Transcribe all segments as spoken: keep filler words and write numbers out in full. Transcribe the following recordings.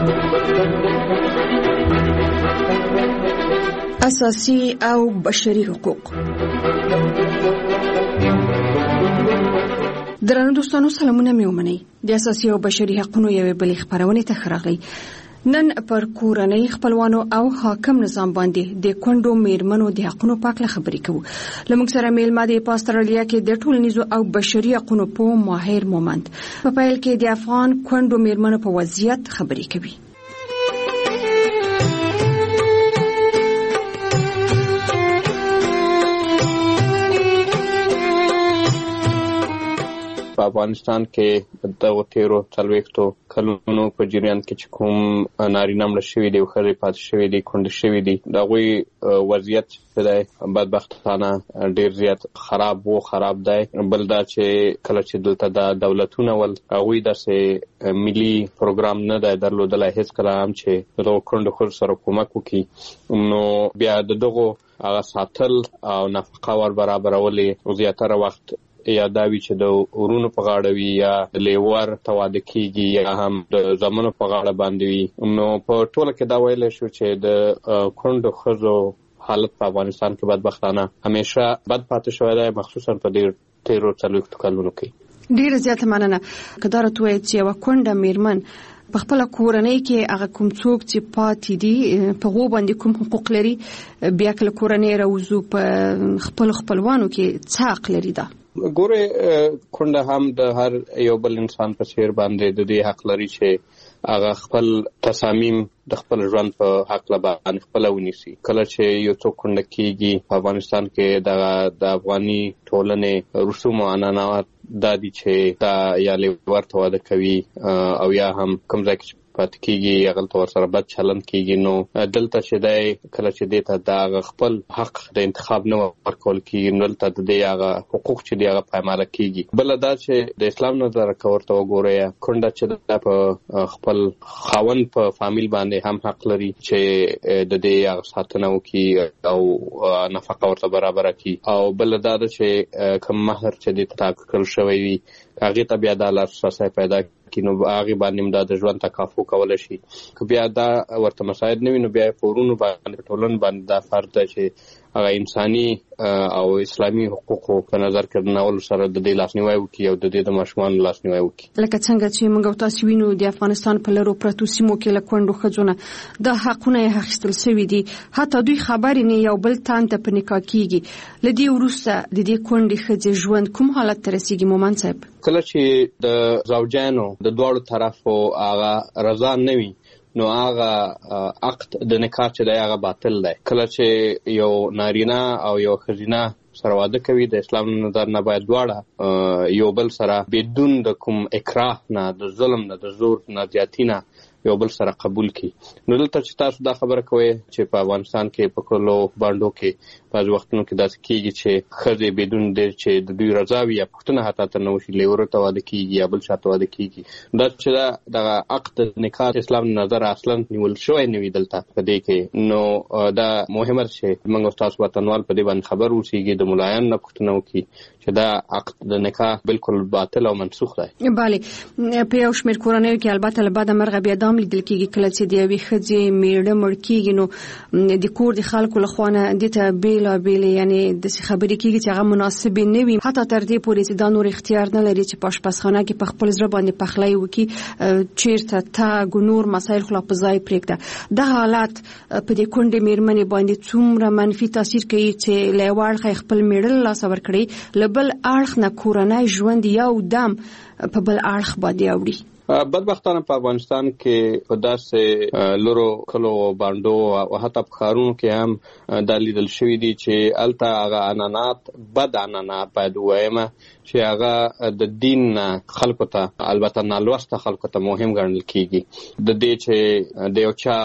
اساسي او بشري حقوق. درنو دوستانو سلامونه مې ومنئ. د اساسي او بشري حقوقو یوې بلې خبرونې ته راغلی. نن پر کورنۍ خپلوانو او حاکم نظام باندې د کونډو میرمنو د حقوقو په اړه خبرې کوو. لمونږ سره میلمه د استرالیا کې د ټولنیزو او بشري حقوقو په ماهر مومند په پیل کې د افغان کونډو میرمنو په وضعیت خبرې کوي. په افغانستان کې د تیرو څلوېښتو کلونو په جریان کې چې کوم نارینه مړه شوي دي او ښځې پاتې شوي دي، کونډې شوي دي، د هغوی وضعیت چې دی بدبختانه ډېر زیات خراب و خراب دی. بل دا چې کله چې دلته د دولتونه ول هغوی داسې ملي پروګرام نه دی درلودلی هېڅکله هم چې د دغو کونډو ښځو سره کومک وکړي، نو بیا د دغو هغه ساتل او نفقه ور برابرولې زیاتره وخت یا دا وی چې د ورونو په غاړه وي یا د لیور ته واده کېږي یا هم د زامنو په غاړه باندې وي. نو په ټوله کې دا ویلی شو چې د کونډو ښځو حالت په افغانستان کې بدبختانه همیشه بد پاتې شوی دی، مخصوصا په دې تیرو څلوېښتو کلونو کې. ډېره زیاته مننه. که دا راته ووایې چې یوه کونډه میرمن په خپله کورنۍ کې هغه کوم څوک چې پاتې دي په هغو باندې کوم حقوق لري، بیا که له کورنۍ راوځو په خپلو خپلوانو کې څه حق لري؟ ده ګوره کونډه هم د هر یو بل انسان په څیر باندې د دې حق لري چې هغه خپل تصامیم د خپل ژوند په حق باندې خپل ونیسي. کله چې یو څوک کونډه کېږي په افغانستان کې د د افغاني ټولنې رسوم او عنعنات دا دي چې دا یا لیور ته واده کوي او یا هم کوم ځای کې پاتې کېږي هغلته ورسره بد چلند کېږي. نو دلته چې دی کله چې دې ته د هغه خپل حق د انتخاب نه ورکول کېږي، نو دلته د دې هغه حقوق چې دی هغه پایماله کېږي. بله دا چې د اسلام نظره که ورته وګورئ، کونډه چې ده په خپل خاوند په فامیل باندې هم حق لري چې د دې هغه ساتنه وکړي او نفقه ورته برابره کړي. او بله دا ده چې کوم مهر چې دې ته ټاکل شوی وي هغې ته بیا د لاسرسی پیدا کړي، نو هغې باندې دا د ژوند تکافو کولی شي. که بیا دا ورته مساعد نه وي، نو بیا په ورونو باندې په ټولنه باندې دا فرض ده چې هغه انساني او اسلامي حقوقو په نظر کې نول سره د دې لاسنیوی وکړي او د دې د ماشومانو لاسنیوی وکړي. لکه څنګه چې موږ او تاسو وینو د افغانستان په لرو پرتو سیمو کې له کونډو ښځو نه د حقونه یې اخیستل شوي دي، حتی دوی خبرې نه یو بل تن ته په نکاح کېږي. له دې وروسته د دې کونډې ښځې ژوند کوم حالت ته رسېږي مومند صاحب؟ کله چې د زوجانو د دواړو طرفو هغه رضا نه وي، نو هغه عقد د نکاح چې دی هغه باطل دی. کله چې یو نارینه او یو ښځینه سره واده کوي، د اسلام نظر نه باید دواړه یو بل سره بدون د کوم اکراه نه، د ظلم نه، د زور نه، زیاتی نه یو بل سره قبول کی. نو دلته چې تاسو دا خبره کوئ چې په افغانستان کې په کلو باندو کې بعض وختونو کې داسې کېږي چې ښځې بدون د چې د دوی رضا وي یا پوښتنه حتی تر نه وشي لیورو ته واده کېږي یا بل چا ته واده کېږي، دا چې دا دغه عقد نکاح اسلام نظر اصلا نیول شوی نه وي دلته په دې کې. نو دا مهمه ده چې موږ او تاسو وطنوال په دې باندې خبر اوسېږي، د ملایانو نه پوښتنه وکړي چې دا عقد د نکاح بالکل باطل او منسوخ دی. بله، په یو شمېر کورنیو کې البته له بعده مرغه بیا دا هم لیدل کېږي کله چې د یوې ښځې میړه مړ کېږي، نو د کور د خلکو له خوا نه دې ته بېلابېلې یعنې داسې خبرې کېږي چې هغه مناسبې نه وي، حتی تر دې پورې چې دا نور اختیار نه لري چې په اشپزخانه کې په خپل زړه باندې پخلی وکړي، چېرته تګ نور مسایل خو لا په ځای پرېږده. دا حالت په دې کونډې میرمنې باندې څومره منفي تاثیر کوي چې له یوه اړخه خپل میړه له لاسه ورکړي، له بل اړخ نه کورنی ژوند یو دم په بل اړخ باندې اوړي. بدبختانه په افغانستان کې په داسې لرو کلو باندو او حتی په ښارونو کې هم دا لیدل شوي دي چې هلته هغه عنعنات بد عنعنات باید ووایمه چې هغه د دین خلکو ته البته نالوسته خلکو ته مهم ګڼل کېږي. د دې چې د یو چا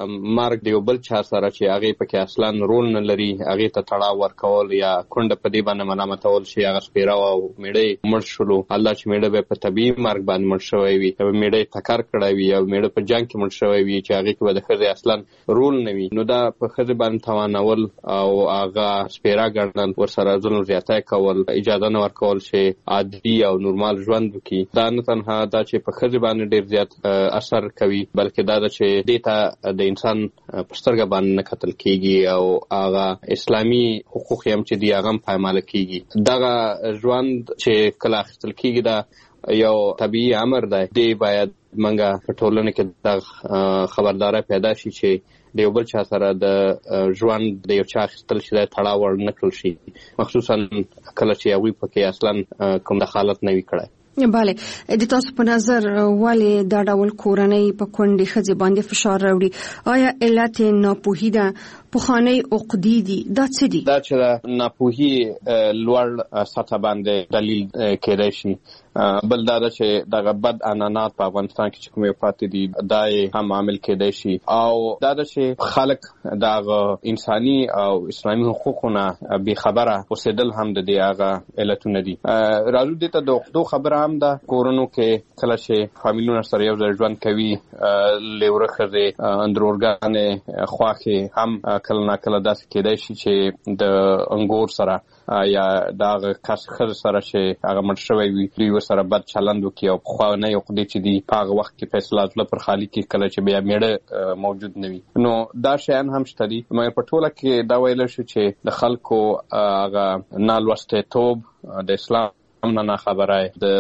مرګ د یو بل چا سره چې هغې پکې اصلا رول نه لري هغې ته تړاو ورکول یا کونډه په دې باندې ملامتول چې هغه سپېره او میړه یې مړ شولو، الله چې میړه به په طبیعي مرګ باندې مړ شوی وي چې میړه ټکر کړی وي او میړه په جنگ کې مړ شوی وي چې هغه کې به د ښځې اصلا رول نه وي، نو دا په ښځې باندې توانول او هغه سپیره ګڼل، ورسره ظلم زیاتی کول، اجازه نه ورکول چې عادي او نورمال ژوند وکړي. دا نه تنها دا چې په ښځې باندې ډېر زیات اثر کوي، بلکې دا ده چې دې ته د انسان په سترګه باندې نه کتل کېږي او هغه اسلامي حقوق هم چې دي هغه هم پایماله کېږي. دغه ژوند چې کله اخیستل کېږي دا یو طبیعي امر دی، دی باید منګه په ټولنه کې د خبرداري پیدا شي چې د یو بل چا سره د ژوند د یو چا اخیستل چې دی تړاو ور نه کړل شي، مخصوصا کله چې هغوی پکې اصلا کوم دخالت نه وي کړی. بله، د تاسو په نظر ولې دا ډول کورنۍ په کونډې ښځې باندې فشار راوړي؟ آیا علت ناپوهي ده؟ پخوانۍ عقدې دي؟ دا څه دي؟ دا چې د ناپوهي لوړ سطح باندې دلیل کېدای شي. بل دا ده چې دغه بد عنعنات په افغانستان کې چې کومې پاتې دي دا یې هم عامل کېدای شي، او دا ده چې خلک دغه انساني او اسلامي حقوقونه بې خبره اوسېدل هم د دې هغه علتونه دي. راځو دې ته د عقدو خبره هم ده. کورونو کې کله چې فامیلونه سره یو ځای ژوند کوي، لیوره ښځې اندرورګانې خواښې هم کله ناکله داسې کېدای شي چې د انګور سره یا دغه کس ښځې سره چې هغه مړ شوی وي دوی ورسره بد چلند وکړي، او پخوانۍ عقدې چې دي په هغه وخت کې فیصله زړه پر خالي کړي کله چې بیا میړه موجود نه وي. نو دا شیان هم شته دي، مګر په ټوله کې دا ویلی شو چې د خلکو هغه نالوستیتوب، د اسلام نه نه خبره،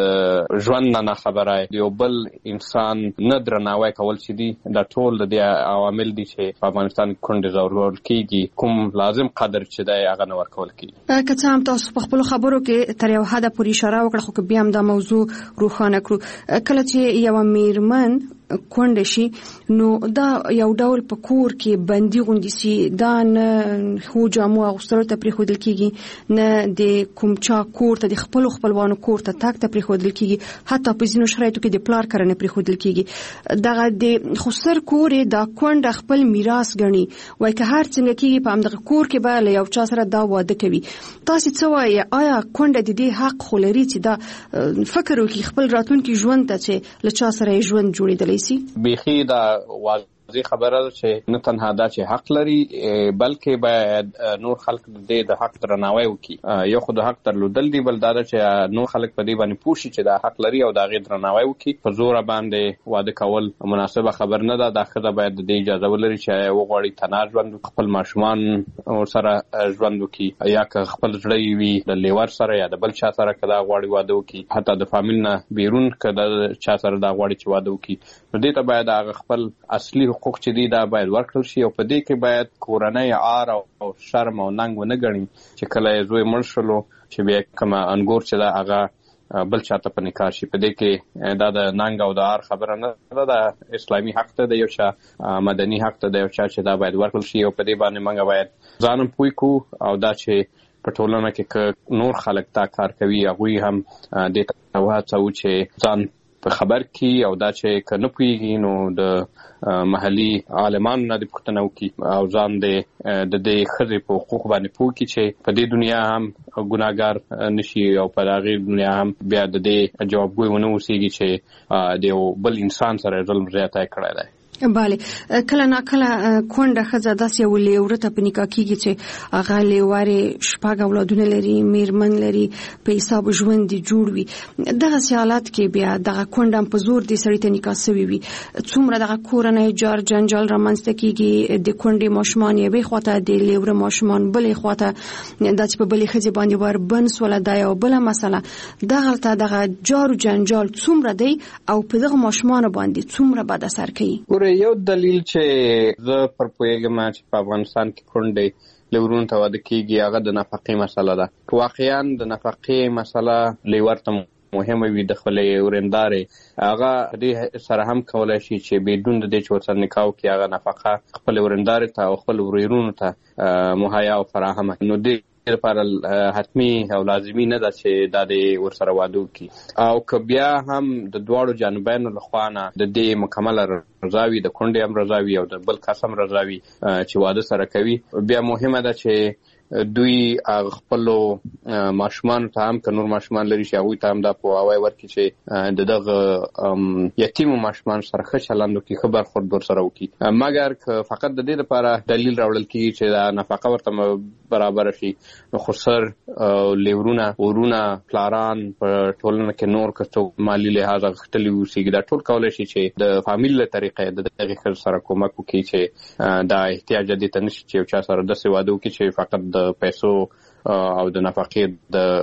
د ژوند نه نه خبره، د یو بل انسان نه درناوی کول چې دي، دا ټول د دې عوامل دي چې په افغانستان کې کونډې ځورول کېږي، کوم لازم قدر چې دی هغه نه ورکول کېږي. که څه هم تاسو په خپلو خبرو کې تر یو حده پورې اشاره وکړه، خو که بیا هم دا موضوع روښانه کړو. کله چې یوه میرمن کونډه شي نو دا یو ډول په کور کې بندي غوندې سي، دا نه خو جامو اغوستلو ته پرېښودل کېږي، نه د کوم چا کور ته د خپلو خپلوانو کور ته تګ ته پرېښودل کېږي، حتی په ځینو شرایطو کې د پلار کره نه پرېښودل کېږي. دغه د خسر کور یې دا کونډه خپل میراث ګڼي، وایي که هر څنګه کېږي په همدغه کور کې به له یو چا سره دا واده کوي. تاسې څه وایي؟ آیا کونډه د دې حق خو لري چې دا فکر وکړي خپل راتلونکي ژوند ته چې له چا سره یې ژوند جوړېدلی سي؟ بیخي دا واضح خبره ده چې نه تنها دا چې حق لري، بلکې باید نور خلک د دې د حق درناوی وکړي. یو خو د حق درلودل دي، بل دا ده چې نور خلک په دې باندې پوه شي چې دا حق لري او د هغې درناوی وکړي. په زوره باندې واده کول مناسبه خبر نه ده. دا ښځه باید د دې اجازه ولري چې وغواړي تنها ژوند وکړي، خپل ماشومان ورسره ژوند وکړي، یا که خپل زړه یې وي د لیور سره یا د بل چا سره که دا غواړي واده وکړي، حتی د فامیل نه بیرون که د چا سره دا غواړي چې واده وکړي، نو دې ته باید هغه خپل اصلي حقوق چې دي دا باید ورکړل شي. او په دې کې باید کورنۍ عار او شرم او ننګ ونه ګڼي چې کله یې زوی مړ شلو چې بیا کومه انګور چې دا هغه بل چاته په نکاح شي. په دې کې دا د ننګ او د عار خبره نه ده، د اسلامي حق ته د یو چا مدني حق ته د یو چا چې دا باید ورکړل شي. او په دې باندې موږ باید ځان هم پوه کړو، او دا چې په ټولنه کې که نور خلک دا کار کوي هغوی هم دې ته وهڅوو چې ځان په خبر کې، او دا چې که نه پوهېږي نو د محلي عالمانو نه دې پوښتنه وکړي او ځان دې د دې ښځې په حقوق باندې پوه کړي چې په دې دنیا هم ګناهګار نشي او په هغې دنیا هم بیا د دې جوابګوی ونه اوسېږي چې د یو بل انسان سره ظلم زیاتی کړی دی. بله، کله نا کله کونډه ښځه داسې یو لیوره ته په نکاح کېږي چې هغه لیوارې شپږ اولادونه لري، میرمن لري، په حساب ژوند یې جوړ وي. دغسې حالات کې بیا دغه کونډه هم په زور دې سړي ته نکاح سوي وي، څومره دغه کورنۍ جار جنجال رامنځته کېږي، د کونډې ماشومان یوې خواته، د لیوره ماشومان بلې خواته، دا چې په بلې ښځې باندې وربند سوله دا یو بله مسله. دغلته دغه جار جنجال څومره دی او په دغه ماشومانو باندې څومره بد اثر کوي؟ یو دلیل چې زه پر پوهېږم چې په افغانستان کې کونډې لیورونو ته واده کېږي هغه د نفقې مسله ده. که واقعا د نفقې مسله لیور ته مهمه وي د خپلې ورندارې، هغه دې سره هم کولی شي چې بدون د دې چې ورسره نکاح وکړي هغه نفقه خپلې ورندارې ته او خپل ورورونو ته مهیا او فراهمه. نو دې لپاره حتمی او لازمي نه ده چې دا دې ورسره واده وکړي. او که بیا هم د دواړو جانبینو لخوا نه د دې مکمله رضا وي، د کونډې هم رضا وي او د بل کس هم رضا وي چې واده سره کوي، بیا مهمه ده چې دوی خپل ماشومان ته هم که نور ماشومان لري چې هغوی ته هم دا پوهاوی ورکړي چې د دغه یتیمو ماشومان سره ښه چلند وکړي، ښه برخورد ورسره وکړي. مګر که فقط د دې لپاره دلیل راوړل کېږي چې دا نفقه ورته برابر شي، نو خسر لیورونه ورونه پلاران په ټولنه کې نور که څوک مالي لحاظ غښتلي اوسېږي، دا ټول کولی شي چې د فامیل له طریقې د دغې ښځې سره کومک وکړي چې دا احتیاج دې ته نه شي چې یو چا سره داسې واده وکړي چې فقط د پیسو او د نفقې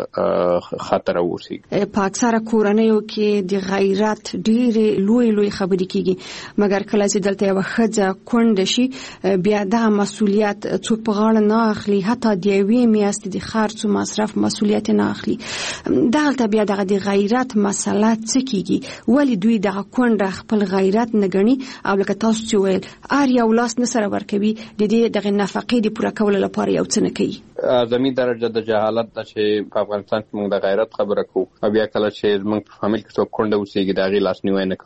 د خطر اوسي. په اکثره کورنیو کې د غیرت ډېرې لوی لوی خبرې کیږي، مګر کله چې دلته یو ښځه کونډه شي بیا دا مسؤلیت څوک په غاړه نه اخلي، حتی د یوې میاشتې د خرڅ او مصرف مسؤلیت نه اخلي. دلته بیا دغه د غیرت مسله څه کیږي؟ ولې دوی دغه کونډه خپل غیرت نه ګڼي او لکه تاسو چې ویل هر یو لاس نه سره ورکوي د دې دغه نفقې د پوره کولو لپاره یو څه نه کوي؟ اعظمي درجه د جهالت ده چې په افغانستان کې موږ د غیرت خبره کوو او بیا کله چې موږ په فامیل کې څوک کونډه اوسېږي د هغې لاسنیوی نه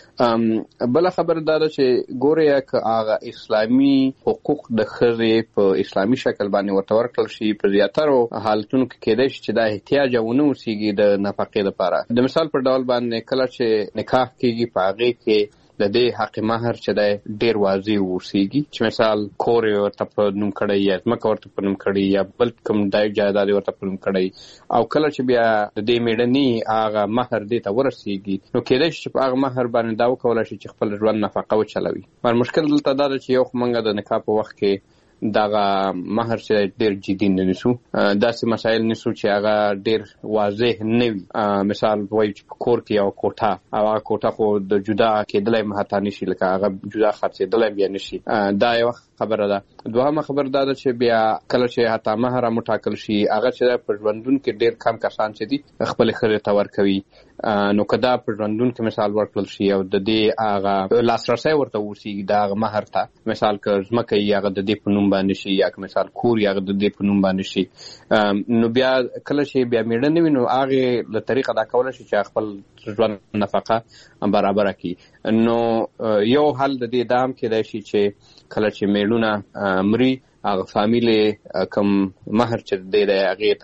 کوو. بله خبره دا ده چې ګورې که هغه اسلامي حقوق د ښځې په اسلامي شکل باندې ورته ورکړل شي، په زیاترو حالتونو کې کېدای شي چې دا احتیاج ونه اوسېږي د نفقې لپاره. د مثال په ډول باندې کله چې نکاح کېږي په هغې کې د دې حق مهر چې دی ډېر واضح اوسېږي، چې مثال کور یې ورته په نوم کړی یا ځمکه ورته په نوم کړی یا بل کوم ډای جایداد یې ورته په نوم کړی، او کله چې بیا د دې میړني هغه مهر دې ته ورسېږي نو کېدای شي چې په هغه مهر باندې دا وکولی شي چې خپل ژوند نفقه وچلوي. مګر مشکل دلته دا ده چې یو خو موږ د نکاح په وخت کې دغه مهر چې ډېر جدي نه نیسو، داسې مسایل نیسو چې هغه ډېر واضح نه وي. مثال وایو چې په کور کې یو کوټه او هغه کوټه خو د جدا کېدلی حتی نشي، لکه هغه جدا خرڅېدلی بیا نشي. دا یوه خبره ده. دوهمه خبر دا ده چې بیا کله چې حتی مهر هم وټاکل شي، هغه چې په ژوندون کې ډېر کم کسان چې دي خپلې ښځې ته ورکوي. نو که دا په ژوندون کې مثال ورکړل شي او د دې هغه لاسرسی ورته اوسېږي د هغه مهر ته، مثال که ځمکه یې هغه د دې په نوم باندې شي یا که مثال کور یې هغه د دې په نوم باندې شي، نو بیا کله چې بیا میړه نه وي نو هغې له طریقه دا کولی شي چې خپل ژوند نفقه برابره کړي. نو یو حل د دې دا هم کېدای شي چې کله چې میړونه مري هغه فامیل کوم مهر چې دی دی هغې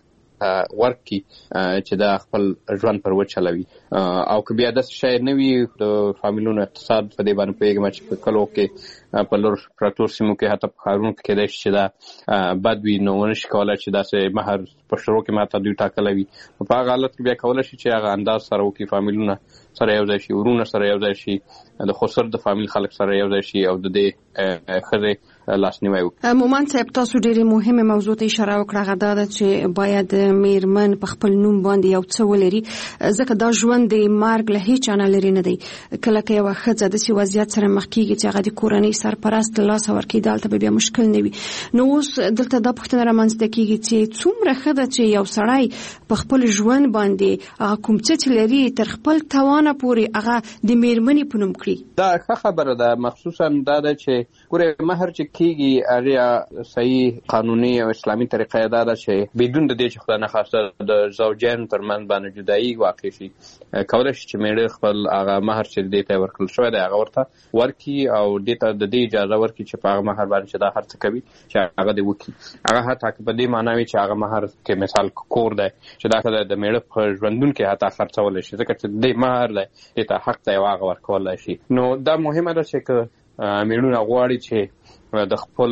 ورکړي چې دا خپل ژوند پر وچلوي. او که بیا داسې شی نه وي د فامیلونو اقتصاد په دې باندې پوهېږم چې په کلو کې په لور پرتو سیمو کې حتی په ښارونو کې کېدای شي چې دا بد وي، نو ونه شي کولی چې داسې مهر په شروع کې ماته دوی ټاکلی وي. نو په هغه حالت کې بیا کولی شي چې هغه انداز سره وکړي، فامیلونه سره یو ځای شي، ورونه سره یو ځای شي، د خسر د فامیل خلک سره یو ځای شي او د دې ښځې لاسنیوی وکړي. مومند صاحب، تاسو ډېرې مهمه موضوع ته اشاره وکړه، هغه دا ده چې باید میرمن په خپل نوم باندې یو څه ولري، ځکه دا ژوند د مرګ له هیچ نه لرې نه دی. کله که یوه ښځه داسې وضعیت سره مخ کېږي چې هغه د کورنۍ سرپرست له لاسه ورکړي، دلته به بیا مشکل نه وي. نو اوس دلته دا پوښتنه رامنځته کېږي چې څومره ښه ده چې یو سړی په خپل ژوند باندې هغه کوم څه چې لري تر خپل توانه پورې هغه د میرمنې په نوم کړي. دا ښه خبره ده، مخصوصا دا ده چې ګورې مهر چې کېږي هغې صحیح قانوني او اسلامي طریقه یې دا ده چې بدون د دې چې خدای نخواسته د زوجین ترمنځ باندې جدایي واقع شي، کولی شي چې میړه خپل هغه مهر چې دې ته ورکړل شوی دی هغه ورته ورکړي او دې ته د دې اجازه ورکړي چې په هغه مهر باندې چې دا هر څه کوي چې هغه دې وکړي. هغه حتی که په دې معنا وي چې هغه مهر کې مثال کور دی چې دا ښځه د میړه په ژوندون کې حتی خرڅولی شي، ځکه چې دې مهر دی دې ته حق دی او هغه ورکولی شي. نو دا مهمه ده چې که میړونه غواړي چې د خپل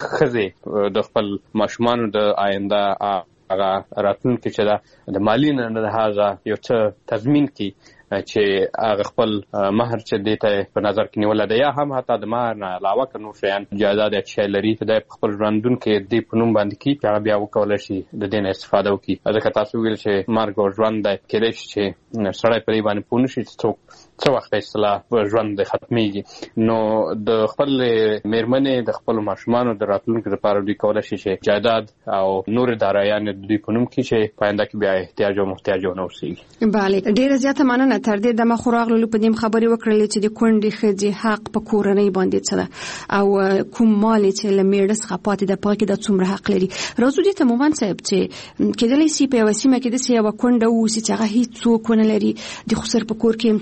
ښځې د خپل ماشومانو د آینده هغه راتلونکي چې دا د مالي نه لحاظه یو څه تضمین کړي چې هغه خپل مهر چې دې ته په نظر کې نیولی دی، یا هم حتی د مهر نه علاوه که نور شیان جایداد یا شی لري چې دی په خپل ژوندون کې دې په نوم باندې کړي چې هغه بیا وکولی شي د دې نه استفاده وکړي. ځکه تاسو ویل چې مرګ او ژوند دی، کېدای شي چې سړی په دې باندې پوه نه شي چې څوک څه وخت اصطلاح ژوند ختمیږي. نو د خپل میرمنې د خپلو ماشومانو د راتلونکي لپاره دوی کولی شي چې جایداد او نور دارایان د دوی په نوم کړي چې په آینده کې بیا احتیاج او محتاج ونه اوسېږي. بله، ډېره زیاته مننه. تر دې دمه خو راغلو په دې خبرې وکړلې چې د کونډې ښځې حق په کورنۍ باندې څه ده او کوم مال چې له میړه څخه پاتې ده په هغې کې د څومره حق لري. راځو دې ته مومند صاحب چې کېدلی سي په یوه سیمه کې داسې یوه کونډه واوسي چې هغه هېڅ څوک ونه لري، د خسر په کور کې هم څوک نه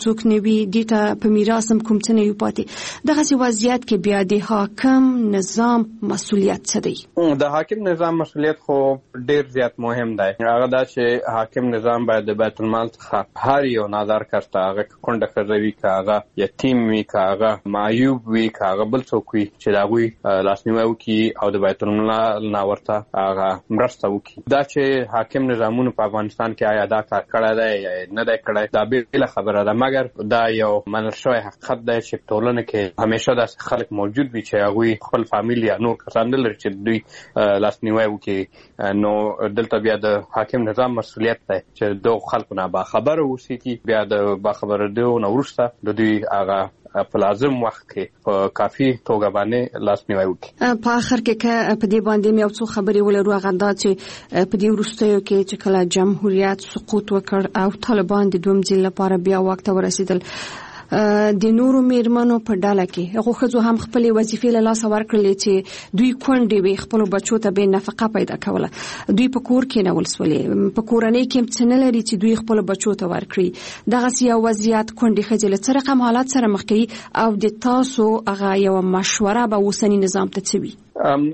وي دیټه په میراث هم کوم څه نه یو پاتې دغه سی وضعیت کې بیا د حاکم نظام مسؤلیت څه دی؟ د حاکم نظام مسؤلیت خو ډیر زیات مهم دی. هغه دا چې حاکم نظام باید د بیت المال څخه هر یو نادار کسته هغه کونډه ښځه وي که هغه یتیم وي که هغه معیوب وي که هغه بل څوک وي چې د هغوی لاسنیوی وکړي او د بیت المال نه ورته هغه مرسته وکړي. دا چې حاکم نظامونو په افغانستان کې آیا دا کار کړی دی یا نه دی کړی دا بېله خبره ده، مګر دا یو منل شوی حقیقت دی چې ټولنه کې همیشه داسې خلک موجود وي چې هغوی خپل فامیل یا نور کسان نه لري چې دوی لاسنیوی وکړي. نو دلته بیا د حاکم نظام مسؤلیت دی چې دغو خلکو نه باخبره اوسېږي، بیا د باخبرېدو نه وروسته د دوی هغه په لازم وخت کې په کافي توګه باندې لاسنیوی وکړي. په آخر کې که په دې باندې مې یو څو خبرې ولرو، هغه دا چې په دې وروستیو کې چې کله جمهوریت سقوط وکړ او طالبان د دویم ځل لپاره بیا واک ته ورسېدل، د نورو میرمنو په ډله کې هغو ښځو هم خپلې وظیفې له لاسه ورکړلې چې دوی کونډې وې، خپلو بچو ته به نفقه پیدا کوله، دوی په کور کېنول سولې، په کورنۍ کې هم څه نه لري چې دوی خپلو بچو ته ورکړي. دغسې یو وضعیت کونډې ښځې له څه رقم حالات سره مخ کوي او د تاسو هغه یوه مشوره به اوسني نظام ته څه وي؟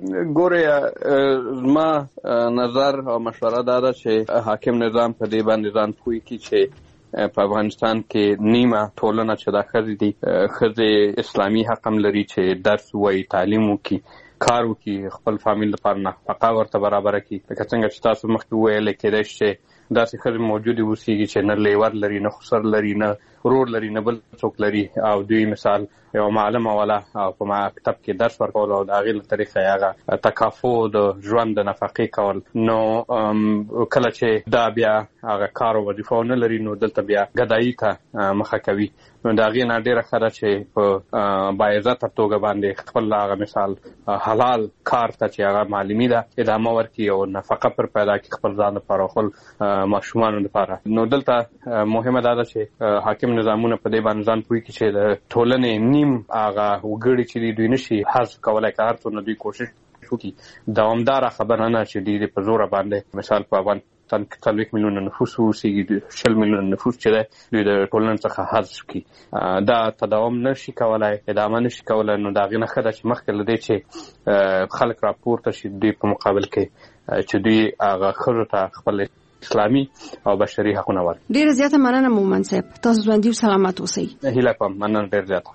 ګورې زما نظر او مشوره دا ده چې حاکم نظام په دې باندې ځان پوه کړي چې په افغانستان کې نیمه ټولنه چې دا ښځې دي، ښځې اسلامي حق هم لري چې درس ووایي، تعلیم وکړي، کار وکړي، خپل فامیل لپاره نفقه ورته برابره کړي. لکه څنګه چې تاسو مخکې وویل کېدای شي چې داسې ښځې موجودې اوسېږي چې نه لیور لري، نه خسر لري، نه ورور لري، نه بل څوک لري، او دوی مثال یو معلمه والا او په مکتب کې درس ورکول او د هغې له طریقې هغه تکافو د ژوند د نفقې کول. نو کله چې دا بیا هغه کار او وظیفه نه لري نو دلته بیا ګدایي ته مخه کوي. نو د هغې نه ډېره ښه ده چې په باعزته توګه باندې خپل هغه مثال حلال کار ته چې هغه معلمي ده ادامه ورکړي او نفقه پر پیدا کړي خپل ځان لپاره او خپل ماشومانو لپاره. نو دلته مهمه دا ده چې حاکم نظامونه په دې باندې ځان پوه کړي چې د ټولنې نیم هغه وګړي چې دوی نشي حذف کولی، که هر څومره دوی کوشش وکړي، دوامداره خبره نه چې دوی په زوره باندې مثال په افغانستان کې څلوېښت میلیونه نفوس اوسېږي، شل میلیونه نفوس چې دی دوی د ټولنې څخه حذف کړي. دا تداوم نشي کولی، ادامه نشي کولی. نو د هغې نه ښه ده چې مخکې له دې چې خلک راپورته شي دوی په مقابل کې چې دوی هغه ښځو ته خپل اسلامي او بشري حقونه ورکړي. ډېره زیاته مننه مومن صاحب، تاسو ژوندي او سلامت اوسئ. هیله کوم، مننه ډېر زیاته.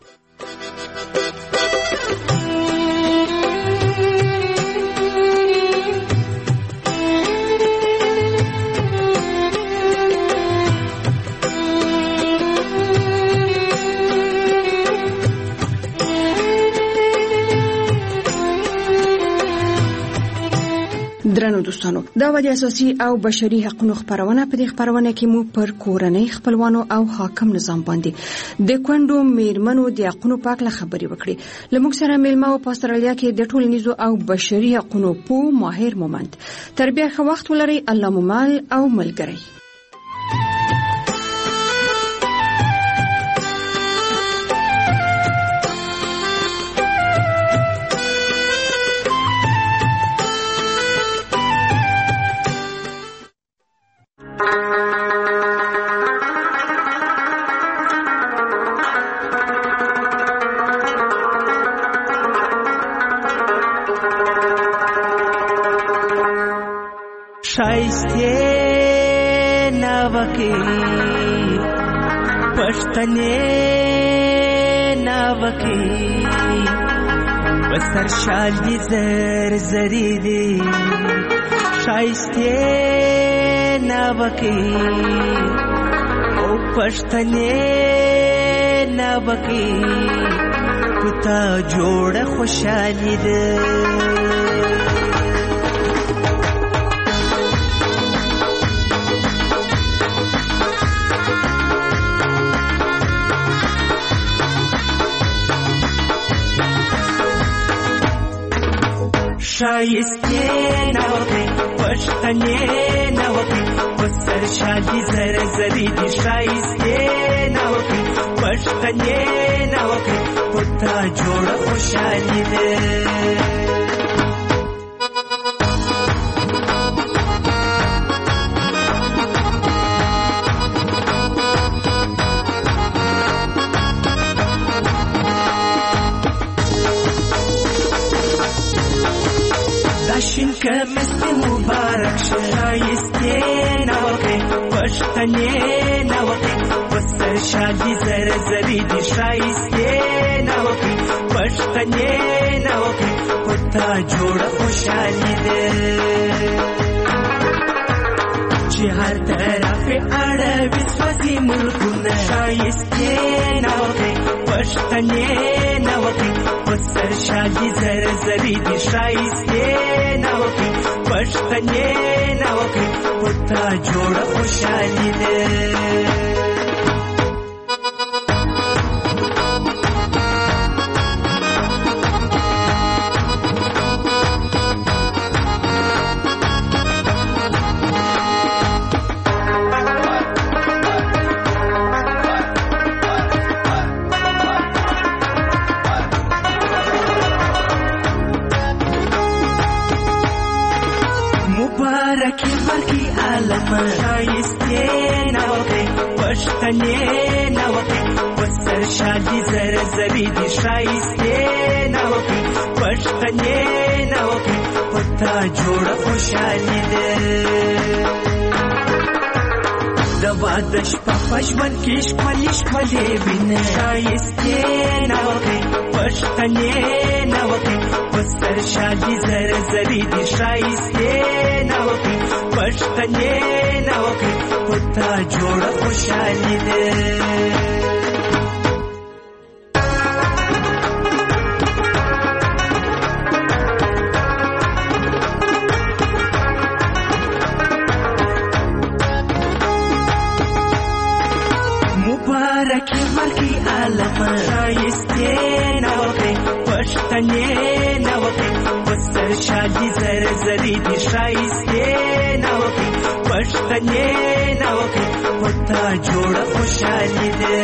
درنو دوستانو، دا و د اساسي او بشري حقوقو خبرونه. په دې خبرونه کې مو پر کورنۍ خپلوانو او حاکم نظام باندې د کونډو میرمنو د حقوقو په اړه خبرې وکړې. لموږ سره میلمه او په استرالیا کې د ټولنیزو او بشري حقوقو په ماهر مومند. تربیه ښه وخت ولرئ. الله مو مال او ملګری. شایسته ناوکی پښتنې ناوکی بسر شال دی زر زری دی شایسته ناوکی او پښتنې ناوکی پتا جوړه خوشالي ده شایسته ناوکی پښتنې ناوکی وسر شالي زر زری دی شایسته ناوکی پښتنې ناوکی پتا جوړه خوشالي ده شین کمیستی مبارک شایسته نوکې پښتنې نوکې وسر شادي زر زری دي شایسته نوکې پښتنې نوکې پتا جوړ خوشالي ده چې هر طرف اړه وسوځي ملکونه شایسته نوکې پښتنې نوکې وسر شادي زر زری دي شایسته نوکې پښتنې نوکې پتا جوړ خوشالي ده شایسته نوکې پښتنې نوکې وسر شادي زر زری دي شایسته نوکې پښتنې نوکې پتا جوړ خوشالي ده د واده شپه په ژوند کې ښکلې ښکلې وینه شایسته نوکې پښتنې نوکې وسر شادي زر زری دي شایسته نوکې پښتنې نوکې پتا جوړ خوشالي ده مبارک ورکی عالم شایسته نوکې پښتنې نوکې وسر شادي زر زری دي شایسته نوکې پښتنې نوکې پتا جوړ خوشالي ده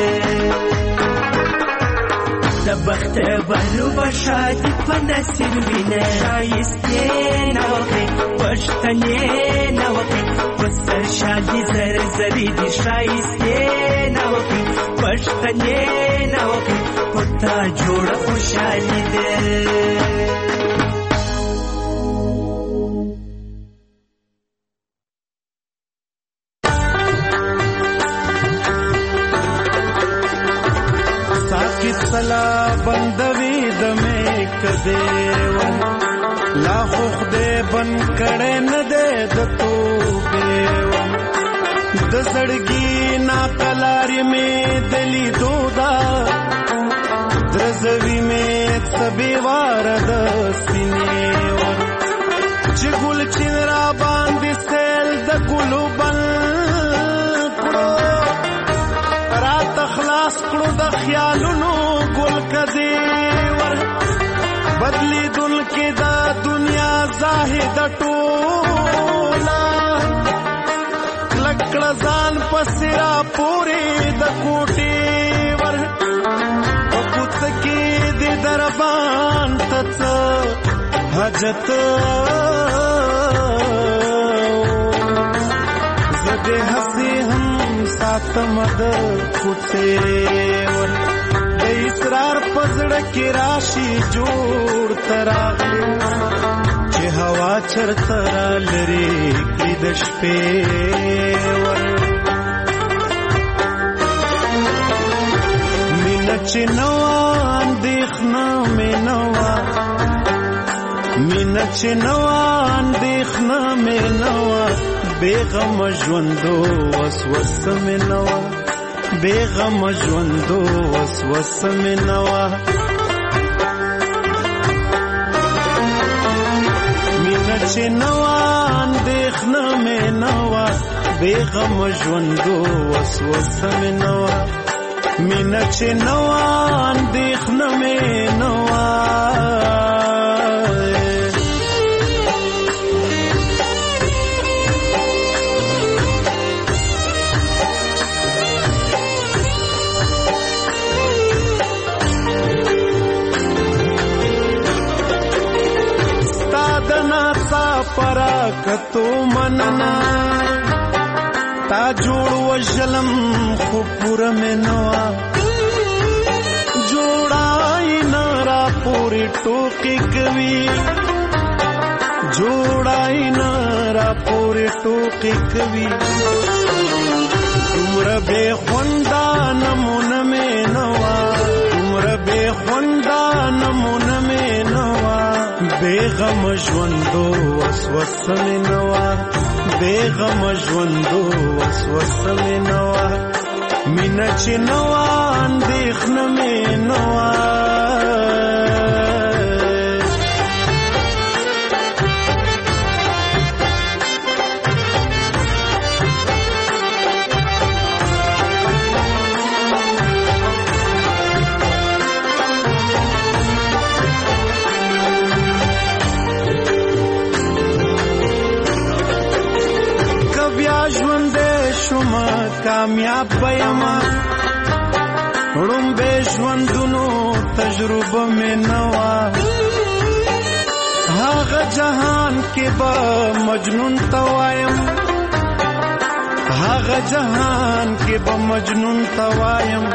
د بخت بلو بشادي په نصیب وینه شایسته نوکې پښتنې نوکې وسر شادي زر زری دي شایسته نوکې پښتنې نوکې پتا جوړ خوشالي ده سلا بندوی دمه کدیو لا خخده بن کړه نه ده د توبه د زړګي نا کلاري می دلی دودا درزوی می سبي وار د سینې چې ګل چیرا باندې سیل د ګلو بن رات خلاص کړو د خیالونو ګل کدی ور بدلی دل کې دا دنیا زاهد ټولا لکړه ځان پسرا پوری د کوټي ور او پوت کې د دربان تڅ حاجت زده حسي هم ساتم د کوڅه ور د اسرار پزړه کې راشي جوړ تراغلي چې هوا چرته لري کې د شپې ور مینه چې نو اندېښنه مې نو مینه چې نو اندېښنه مې نو بیغم ژوندو وسوسه مې نو بیغم ژوندو وسوسه مې نو مینه چې نو اندېښنه مې نو بیغم ژوندو وسوسه مې نو مینه چې نو اندېښنه مې نو پرا کتو مننا تا جوړ وشلم خو پور میں نوا جوړای نارا پوری ټوکی کوي جوړای نه را پورې ټوکې کوي دومره بې خونده نمونه مې نه وه دومره بې خونده نمونه مې نه وه بې غمه ژوندو وسوسه مې نه وه بې غمه ژوندو وسوسه مې نه وه مینه چې نه وه اندېښنه مې نه وه کامیاب بیما رنبه ژوندونو تجربه مې نه وه هغه جهان کې به مجنون ته وایم هغه جهان کې به مجنون ته وایم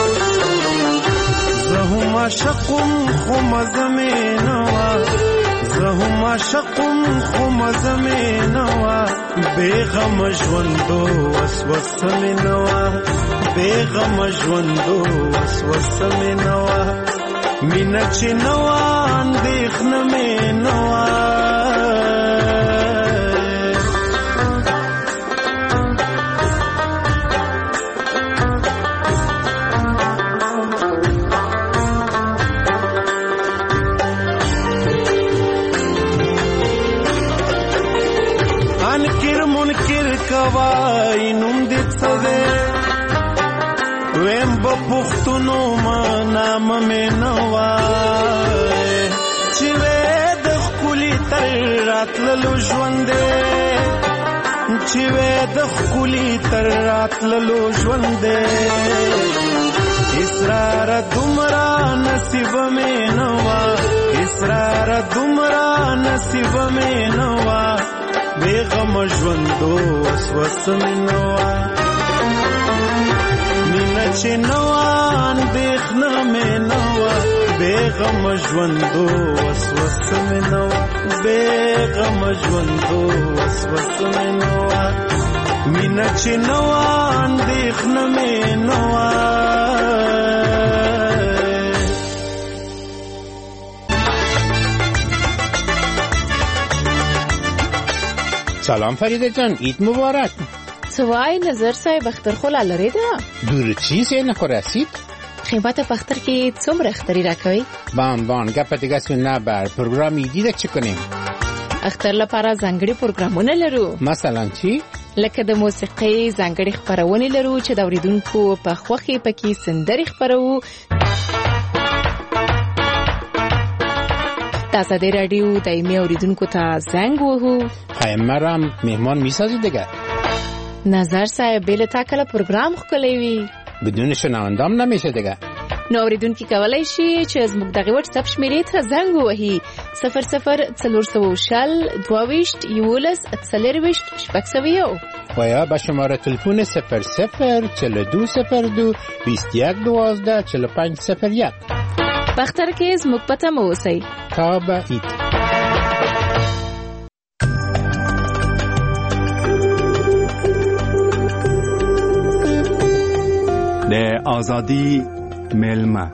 زه هم عاشقم خو مزه مې نه وه زه هم عاشقم خو مزه مې نه وه بې غمه ژوندو وسوسه مې نه وه بې غمه ژوندو وسوسه مې نه وه مینه چې نه وه اندېښنه مې نه وه کوای نوم دې څه دی ویم به پوښتنو ما نامه مې نه وای چې وې د ښکلي تر راتللو ژوند دی چې وې د ښکلي تر راتللو ژوند دی اسراره دومره نصیبه مې نه وه اسراره دومره نصیبه مې نه وه بې غمه ژوندو وسوسه مې نه وه مینه چې نه وه اندېښنه مې نه وه بې غمه ژوندو وسوسه مې نه وه بې غمه ژوندو وسوسه مې نه وه مینه چې نه وه اندېښنه مې نه وه سلام فریده جان، عید مبارک. سوای نظر صاحب اختر خلا لري دا دور چیز نه خو رسید خدمت اختر کې څومره اختری راکوي بان بان گپ دیگه سن نه بر پروګرام جدید چ کنیم اختر لپاره ځانګړي پروګرامونه لرو مثلا چی لکه د موسیقي ځانګړي خبرونه لرو چې د اوریدونکو په خوخي پکې سندري خبرو تاسو د رادیو دایمي اوریدونکو ته زنګ وهو خیمرم مهمان میسازی دیگه نظر صاحب بل تا کله پروګرام خولې وي بدون شنوندام نمیشه دیگه نو اوریدونکو کولای شي چې زموږ دغه واتس اپ شمیرې ته زنګ ووهي صفر صفر څلور شل دوه یولس څلرويشت شپږ سوه و یا به شماره تلفن صفر صفر چهل و دو صفر دو بیست و یک دوازده چهل و پنج صفر یک بختر کې زموږ پته مو اوسئ تا به عید د آزادی ملمه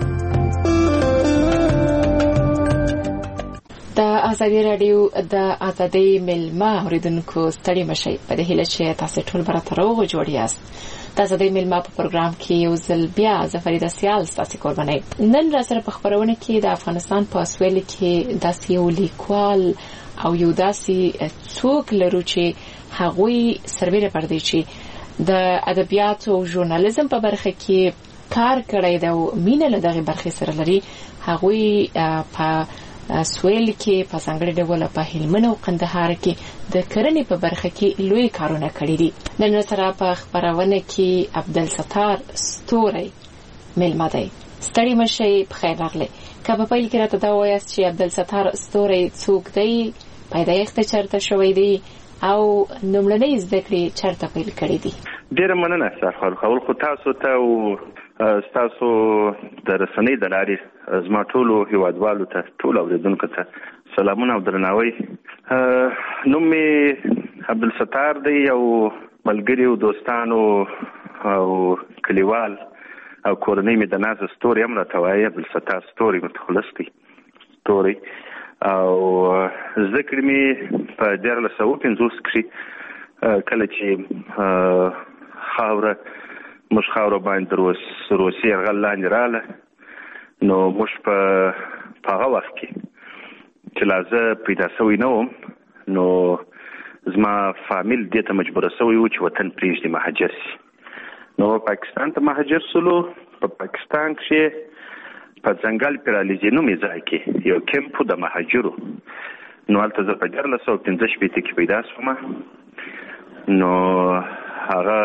د آزادی رادیو د آزادی ملمه اوریدونکو ستړي مشي په دې هیله چې تاسو ټول برابر او جوړ یاست د آزادی ملمه په پروګرام کې یو ځل بیا زفریده سیال ستاسو قرباني نن را سره په خبرونه کې د افغانستان په اسویل کې داسې یو لیکوال او یو داسې څوک لرو چې هغوی سربېره پردي چې د ادبیات او ژورنالیزم په برخه کې کار کړی دا مینه له دغه برخه سره لري هغوی په سویل کې په څنګه ډول په هلمند او قندهار کې د کرنې په برخه کې لوی کارونه کړی دي نن سره په خبرونه کې عبدالستار ستوري ملما دی ستړي مشي په خیر راغلی کله په پیل کې راته دا وایاست چې عبدالستار ستوري څوک دی پیدایښت چرته شوی دی او نوملنې زده کړې چرته پیل کړې دي ډېر مننه سرخال خول خو تاسو ته او تاسو د رسنۍ د لارې زما ټولو هیوادوالو ته ټول اوریدونکو ته سلامونه او درناوی نوم مې عبدالستار دی او ملګري او دوستانو او کلیوال او کورنۍ مې د ناز ستوري هم راته وایي. عبدالستار ستوري متخلص دی ستوري. او زده کړې مې په دیارلس سوه پنځوس کښې کله چې خاوره موږ خاوره باندې د روسیې یرغل لاندې راغله، نو موږ په هغه وخت کې چې لا زه پیدا شوی نه وم، نو زما فامیل دې ته مجبوره شوی و چې وطن پرېږدي، مهاجر شي. نو پاکستان ته مهاجر شولو. په پاکستان کښې په ځنګل پیرالیزي نومې ځای کې یو کیمپ د مهاجرو، نو هلته زه په دیارلس سوه پنځه شپېته کې پیدا شوم. نو هغه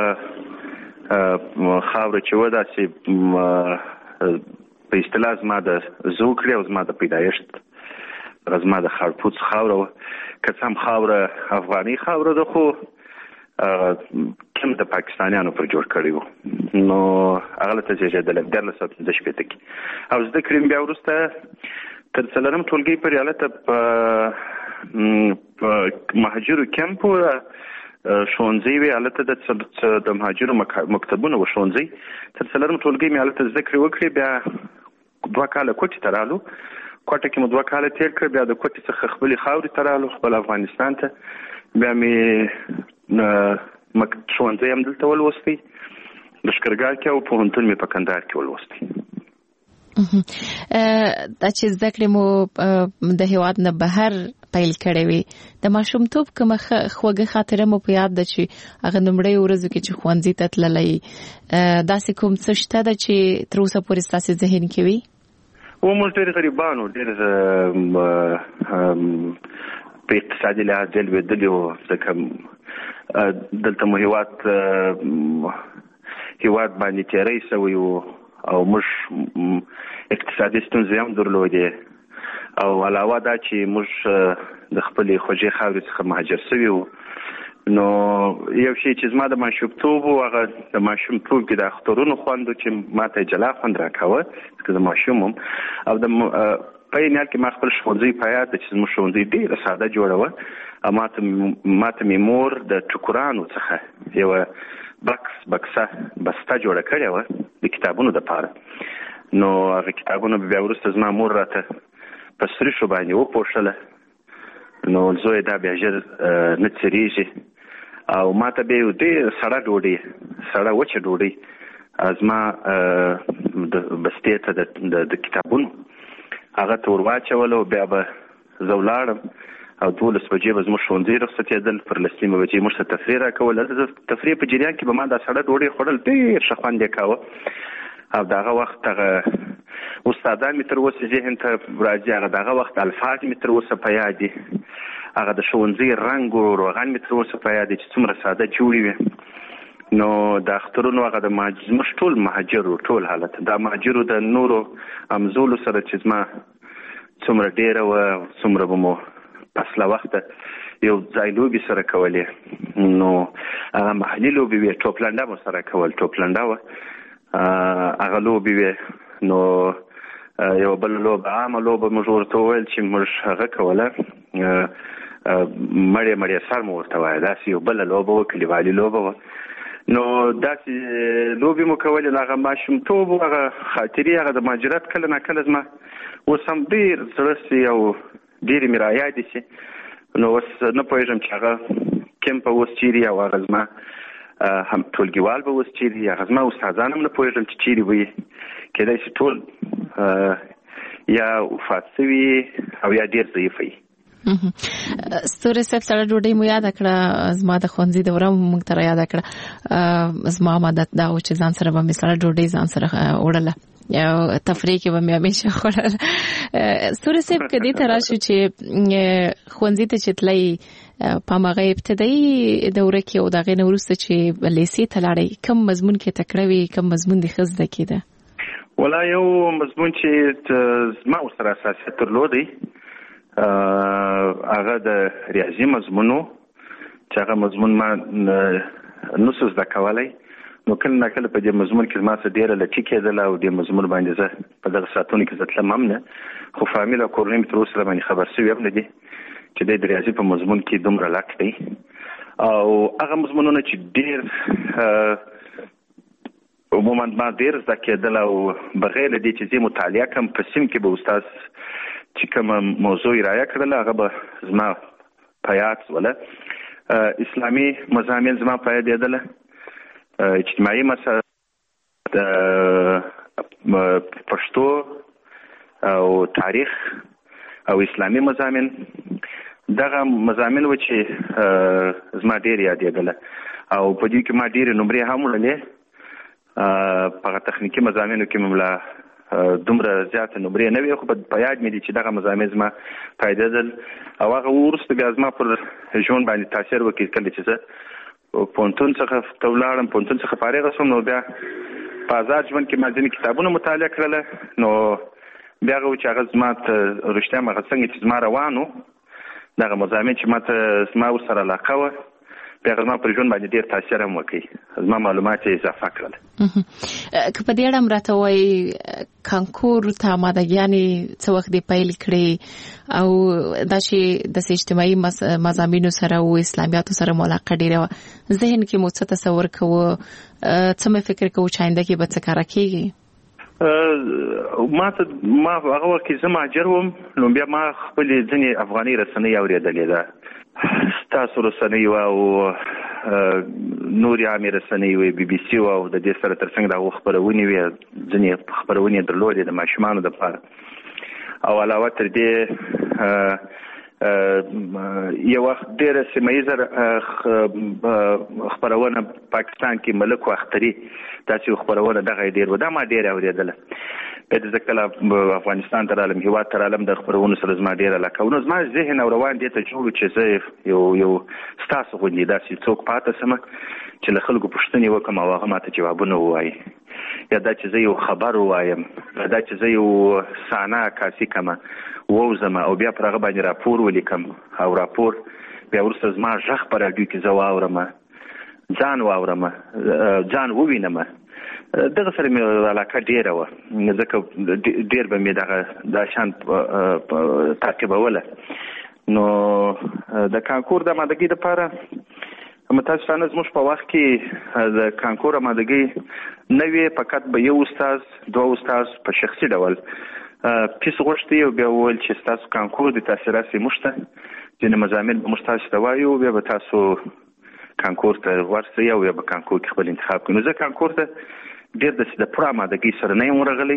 خاوره چې و داسې په اصطلاح زما د زو کړې او زما د پیدایښت زما د خړپوڅ خاوره وه. که څه هم خاوره افغاني خاوره ده، خو کم د پاکستانیانو پر جوړ کړی و. نو هغه ته زیږېدلم دیارلس سوه پنځه شپېته کې. او زده کړې بیا وروسته تر څلورم ټولګۍ پورې هلته په مهاجرو کیمپ و، ښوونځی وې هلته د مهاجرو مکتبونه و ښوونځی. تر څلورم ټولګۍ مې هلته زده کړې وکړې. بیا دوه کاله کوټې ته رالو. کوټه کې مو دوه کاله تېر کړ. بیا د کوټې څخه خپلې خاورې ته رالو، خپل افغانستان ته. بیا مې ښوونځی هم دلته ولوستی، لښکرګاه کې، او پوهنتون مې په کندهار کې ولوستی. دا چې زده کړې مو د هېواد نه بهر پیل کړې وي، د ماشومتوب کومه خوږه خاطره مو په یاد ده چې هغه لومړۍ ورځو کې چې ښوونځي ته تللی، داسې کوم څه شته ده چې تر اوسه پورې ستاسې ذهن کې وي؟ و موږ ډېر غریبان وو، ډېر په اقتصادي لحاظ ډېر لوېدلي وو، ځکه دلته مو هېواد هېواد باندې تېری شوی و او موږ اقتصادي ستونزې هم درلودې. او علاوه دا چې موږ د خپلې خوږې خاورې څخه مهاجر شوي وو. نو یو شی چې زما د ماشومتوب و، هغه د ماشومتوب کې د اخترونو خوند و چې ما ته جلا خوند راکاوه، ځکه زه ماشوم وم. او د په یې نیال کې ما خپل ښوونځی په یاد ده چې زموږ ښوونځی ډېره ساده جوړه وه. او ما ته مې مور د ټوکرانو څخه یوه بکس بکسه بسته جوړه کړې وه د کتابونو دپاره. نو هغه کتابونه به بیا وروسته زما مور راته په سریښو باندې وپوښله. نو زوی دا بیا ژر نه څیرېږي. او ما ته بیا یو ډېر سړه ډوډۍ سړه وچه ډوډۍ زما د بستې ته د کتابونو هغه ته ور واچولو. بیا به زه ولاړم او دولس بجې به زموږ ښوونځي رخصتېدل، پر لسنیمه بجې موږ ته تفریح راکول. د تفریح په جریان کې به ما دا سړه ډوډۍ خوړل ډېر ښه خوند یې کاوه. او د هغه وخت هغه استادان مې تر اوسه ذهن ته راځي، هغه د هغه وخت الفاظ مې تر اوسه په یاد دي، هغه د ښوونځي رنګ او روغن مې تر اوسه په یاد دي چې څومره ساده جوړې وي. نو د اخترونو هغه د زموږ ټول مهاجرو ټول حالت د مهاجرو د نورو همزولو سره چې زما څومره ډېره وه، څومره به مو پسله وخته یو ځای لوبې سره کولې. نو هغه محلي لوبې وې، ټوپلنډه مو سره کول، ټوپلنډه وه هغه لوبې وې. نو یو بل لوبه عامه لوبه موږ ورته وویل چې موږ هغه کوله، مړې مړې سر مو ورته وایه، داسې یو بله لوبه وه، کلیوالي لوبه وه. نو داسې لوبې مو کولې. نو هغه ماشومتوب هغه خاطرې هغه د مهاجرت کله ناکله زما اوس هم ډېر زړه سي او ډېرې مې رایادې سي. نو اوس نه پوهېږم چې هغه کیمپ به اوس چیرې او هغه زما هم ټولګیوال به اوس چیرې، هغه زما استادان هم نه پوهېږم چې چیرې به وي. کېدای شي ټول یا وفات شوي او یا ډېر ضعیفه وي. ستوري صاحب سره ډوډۍ مو یاد کړه، زما د ښوونځي دوره موږ ته را یاد کړه. زما عادت دا و چې ځان سره به مې سره ډوډۍ ځان سره وړله، یا تفریح کې به مې همیشه خوړل. ستوري صاحب که دې ته راشو چې ښوونځي ته چې تلئ په هماغه ابتدایي دوره کې او د هغې نه وروسته چې لیسې ته لاړئ، کوم مضمون کې تکړه وي، کوم مضمون دې ښه زده کېده؟ ولا یو مضمون چې زما ورسره اساسیت درلودی هغه د ریاضي مضمون و، چې هغه مضمون ما نسو زده کولی. نو کله ناکله په دې مضمون کې زما څه ډېره لټي کېدله او دې مضمون باندې زه په دغه ساعتونو کې زه تلم هم نه، خو فامیل او کورنۍ مې تر اوسه باندې خبر شوي هم نه دي چې د ریاضي په مضمون کې دومره لک دی او هغه مضمونونه چې ډېر عموما ما ډېر زده کېدل او بغیر له دې چې زه مطالعه کوم په سیم کې به استاد چې کومه موضوع رایه کړله هغه به زما په یاد وله. اسلامي مضامین زما په یاد یادله، اجتماعي مسایل، د پښتو او تاریخ او اسلامي مضامین. دغه مضامین و چې زما ډېر یاد یادله او په دې کې ما ډېرې نمرې هم وړلې. په تخنیکي مضامینو کې مملا دومره زیاته نمرې نه وي، خو په یاد مې دي چې دغه مضامین زما پیدا دل او هغه وروسته بیا زما پر ژوند باندې تاثیر وکړ. کله چې زه پوهنتون څخه ته ولاړم، پوهنتون څخه فارغ شوم، نو بیا په آزاد ژوند کې ما ځینې کتابونه مطالعه کړله. نو بیا هغه و چې هغه زما ته رښتیا هغه څنګه چې زما روان و دغه مضامین چې ما ته زما ورسره علاقه وه، بیا هغه زما پر ژوند باندې ډېر تاثیر هم وکړي، زما معلومات یې اضافه کړل. که په دې اړه هم راته وایي کانکور ته آمادګیانې څه وخت دې پیل کړې او دا چې داسې اجتماعي مضامینو سره او اسلامیاتو سره مو علاقه ډېره وه، ذهن کې مو څه تصور کوه، څه مې فکر کوو چې آینده کې به څه کاره کېږي؟ ما ته ما هغه وخت کې زه مهاجر وم، نو بیا ما خپلې ځینې افغاني رسنۍ اورېدلې ده، ستاسو رسنۍ وه او نورې عامې رسنۍ وې، بي بي سي وه او د دې سره تر څنګ د هغو خپرونې وې، ځینې خپرونې یې درلودې د ماشومانو دپاره. او علاوه تر دې یو وخت ډېره سیمه ییزه خپرونه پاکستان کې ملک و اختري داسې خپرونه دغه یې ډېر و، دا ما ډېره اورېدله. بیا د زه کله افغانستان ته رالم، هېواد ته رالم، د خپرونو سره زما ډېره علاقه و. نو زما ذهن او روان دې ته جوړ و چې زه یو یو ستاسو غوندې داسې څوک پاته شمه چې له خلکو پوښتنې وکړم او هغه ماته جوابونه ووایي، یا دا چې زه یو خبر ووایم، یا دا چې زه یو صحنه عکاسي کړمه ووځم او بیا پر هغه باندې راپور ولیکم او راپور بیا وروسته زما غږ په راډیو کې زه واورم، ځان واورم، ځان ووینم. دغه سره مې علاقه ډېره وه، ځکه ډېر به مې دغه دا شان تعقیبوله. نو د کانکور د آمادګۍ دپاره متاسفانه زموږ په وخت کې د کانکور آمادګۍ نه وې، فقط به یو استاز دوه استاز په شخصي ډول فیس غوښتي او بیا وویل چې ستاسو کانکور د تاسې راسئ موږ ته، ځینې مضامین به موږ تاسو ته وایو، بیا به تاسو کانکور ته ورسئ او بیا به کانکور کې خپل انتخاب کړئ. نو زه کانکور ته ډېر داسې د پوره آمادګۍ سره نه یم ورغلی.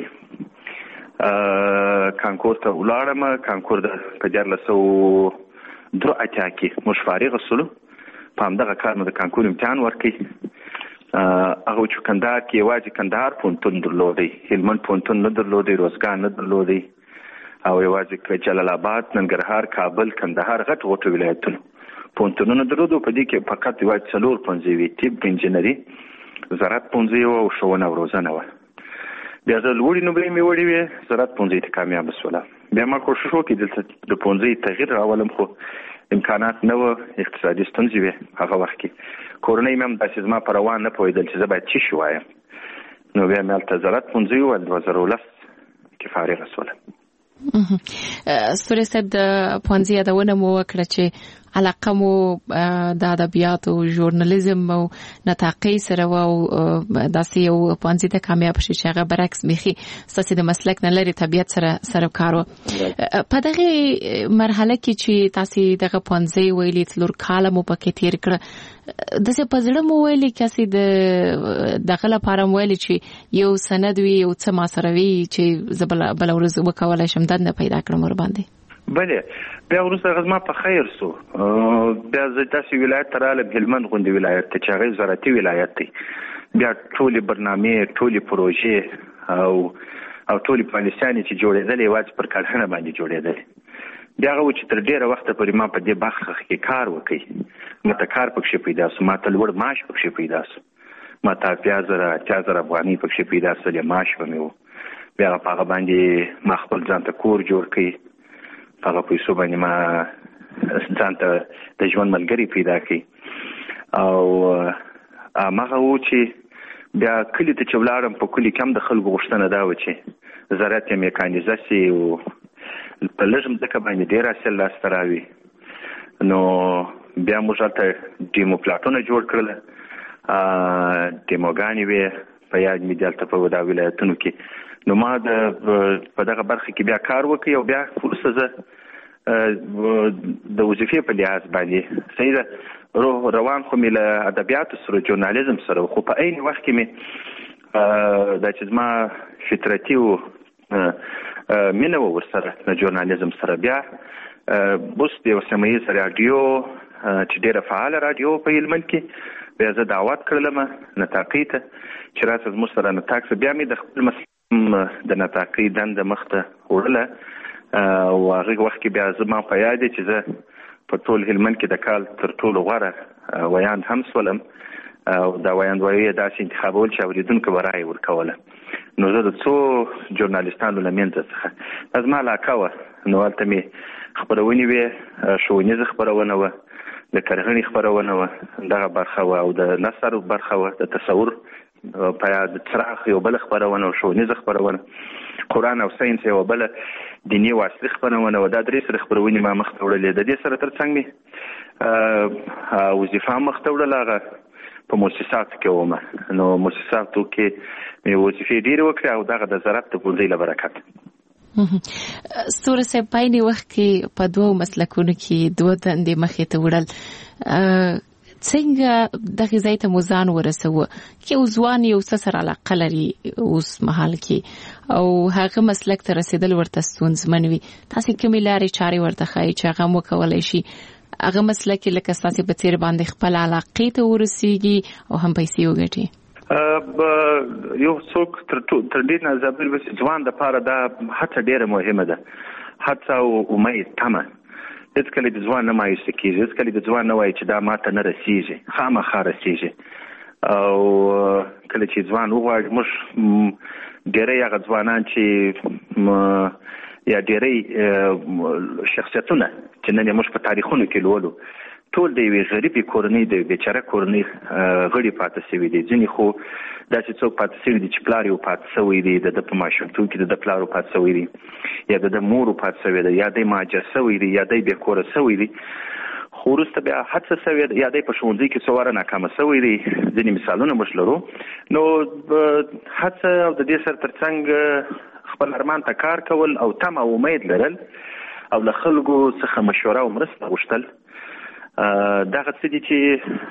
کانکور ته ولاړم، کانکور د په دیارلس سوه درې اتیا کې موږ فارغ شولو، په همدغه کار مو د کانکور امتحان ورکړ. هغه چې کندهار کې یوازې کندهار پوهنتون درلودی، هلمند پوهنتون نه درلودی، روزګان نه درلودی، او یوازې جلال آباد، ننګرهار، کابل، کندهار غټ غټ ولایتونه پوهنتونونه درلودو. په دې کې فقط یوازې څلور پوهنځي وي، طب، انجینري، زراعت پوهنځي وه او ښوونه او روزنه وه. بیا زه لوړې نمرې مې وړې وې، زراعت پوهنځي ته کامیابه شوله. بیا ما کوښښ وکړ دلته د پوهنځي تغییر راولم، خو امکانات نه وه، اقتصادي ستونزې وې هغه وخت کې. کورنۍ مې هم داسې زما په روان نه پوهېدل چې زه باید څه شي وایم. نو بیا مې هلته زراعت پوهنځي وویل، دوه زره ولس کې فارغه شوله. سوري صاحب، د پوهنځي یادونه مو وکړه چې علاقه مو د ادبیاتو، ژورنالیزم او نطاقۍ سره و او داسې یو پوهنځي ته کامیاب شي چې هغه برعکس بیخي ستاسې د مسلک نه لرې طبیعت سره سره کار و. په دغه مرحله کې چې تاسې دغه پوهنځي ویلي څلور کاله مو پکې تېر کړه، داسې په زړه مو ویلي کاسې د دغه لپاره مو ویلي چې یو سند وي، یو څه ما سره وي چې زه بله ورځ وکولی شم دنده پیدا کړم ورباندې؟ بله، بیا وروسته هغه زما په خیر سو. بیا زه داسې ولایت ته رالم، هلمند غوندې ولایت ته چې هغه زراعتي ولایت دی. بیا ټولې برنامې، ټولې پروژې او او ټولې پالیسیانې چې جوړېدلې یوازې پر کرهڼه باندې جوړېدلې. بیا هغه و چې تر ډېره وخته پورې ما په دې برخه کې کار وکړ، ما ته کار پکښې پیدا سو، ما ته لوړ معاش پکښې پیدا سو، ما ته اتیا زره اتیا زره افغانۍ پکښې پیدا سولې، معاش به مې و. بیا په هغه باندې ما خپل ځان ته کور جوړ کړ، په هغه پیسو باندې ما ځان ته د ژوند ملګري پیدا کړي. او هماغه و چې بیا کلي ته چې ولاړم، په کلي کې هم د خلکو غوښتنه دا وه چې زراعت یې میکانیزه سي او په لږ ځمکه باندې ډېر حاصل لاسته راوي. نو بیا موږ هلته ډیمو پلاټونه جوړ کړل، ډیموګانې وې په یاد مې دي هلته په دا ولایتونو کې. نو ما د په دغه برخه کې بیا کار وکړ او بیا وروسته زه د وظیفې په لحاظ باندې صحیح ده روح روان خو مې له ادبیاتو سره ژورنالیزم سره، خو په عین وخت کې مې دا چې زما فطرتي و مینه و ورسره د ژورنالیزم سره. بیا اوس د یو سیمه ییز راډیو چې ډېره فعاله راډیو په هلمند کې بیا زه دعوت کړلم نطاقي ته چې راسه زموږ سره نطاق سه. بیا مې د خپل د نطاقي دنده مخته وړله او هغه وخت کې بیا زما په یاد دی چې زه په ټول هلمند کې د کال تر ټولو غوره ویاند هم سولم او دا ویاند وایي داسې انتخابول چې اورېدونکو به رایه ورکوله. نو زه د څو ژورنالیستانو له منځه څخه دا زما علاقه وه. نو هلته مې خپرونې وې، ښوونیزه خپرونه وه، د کرغڼې خپرونه وه، دغه برخه وه او د نثر برخه وه، د تصور په د څراغ یو بله خپرونه وه، ښوونیزه خپرونه، قرآن او ساینس یوه بله دیني او عصري خپرونه وه. دا درې سره خپرونې ما مخته وړلې. د دې سره تر څنګ مې وظیفه هم مخته وړله، هغه په مؤسساتو کې ومه. نو مؤسساتو کې مې وظیفې ډېرې وکړې او دغه د زراعت د پوهنځۍ له برکت. ستوره صاحب، په عین وخت کې په دوو مسلکونو کې دوه دندې مخې ته وړل، څنګه دغه ځای ته مو ځان ورسوه چې ځوان یو څه سره علاقه لري اوس مهال کې او هغه مسلک ته رسیدل ورته ستونزمن وي؟ تاسې کومې لارې چارې ورته ښایي چې هغه وکولی شي هغه مسلک لکه ستاسې په څېر باندې خپل علاقې ته ورسیږي او هم پیسې وګټي؟ یو څوک تر ډېر نه زابل وسي ځوان دپاره دا هڅه ډېره مهمه ده، هڅه او امید تمه. هېڅکله د ځوان نه مایوسه کېږي، هېڅکله د ځوان نه وایي چې دا ماته نه رسېږي، خامخا رسېږي. او کله چې ځوان وغواړي، موږ ډېری هغه ځوانان چې یا ډېری شخصیتونه چې نن یې موږ په تاریخونو کې لولو ټول د یوې غریبې کورنۍ د بیچاره کورنۍ غړي پاتې شوي دي. ځینې خو داسې څوک پاتې شوي دي چې پلار یې پاتې شوی دی، د ده په ماشومتوب کې د ده پلار پاتې شوی دی، یا د ده مور پاتې شوی دی، یا دی مهاجر شوی دی، یا دی بې کوره شوی دی. خو وروسته بیا هڅه شوې ده، یا دی په ښوونځي کې څو واره ناکامه شوی دی. ځینې مثالونه موږ لرو. نو هڅه او د دې سره تر څنګ خپل ارمان ته کار کول او تمه او امید لرل او له خلکو څخه مشوره او مرسته غوښتل، دغه څه دي چې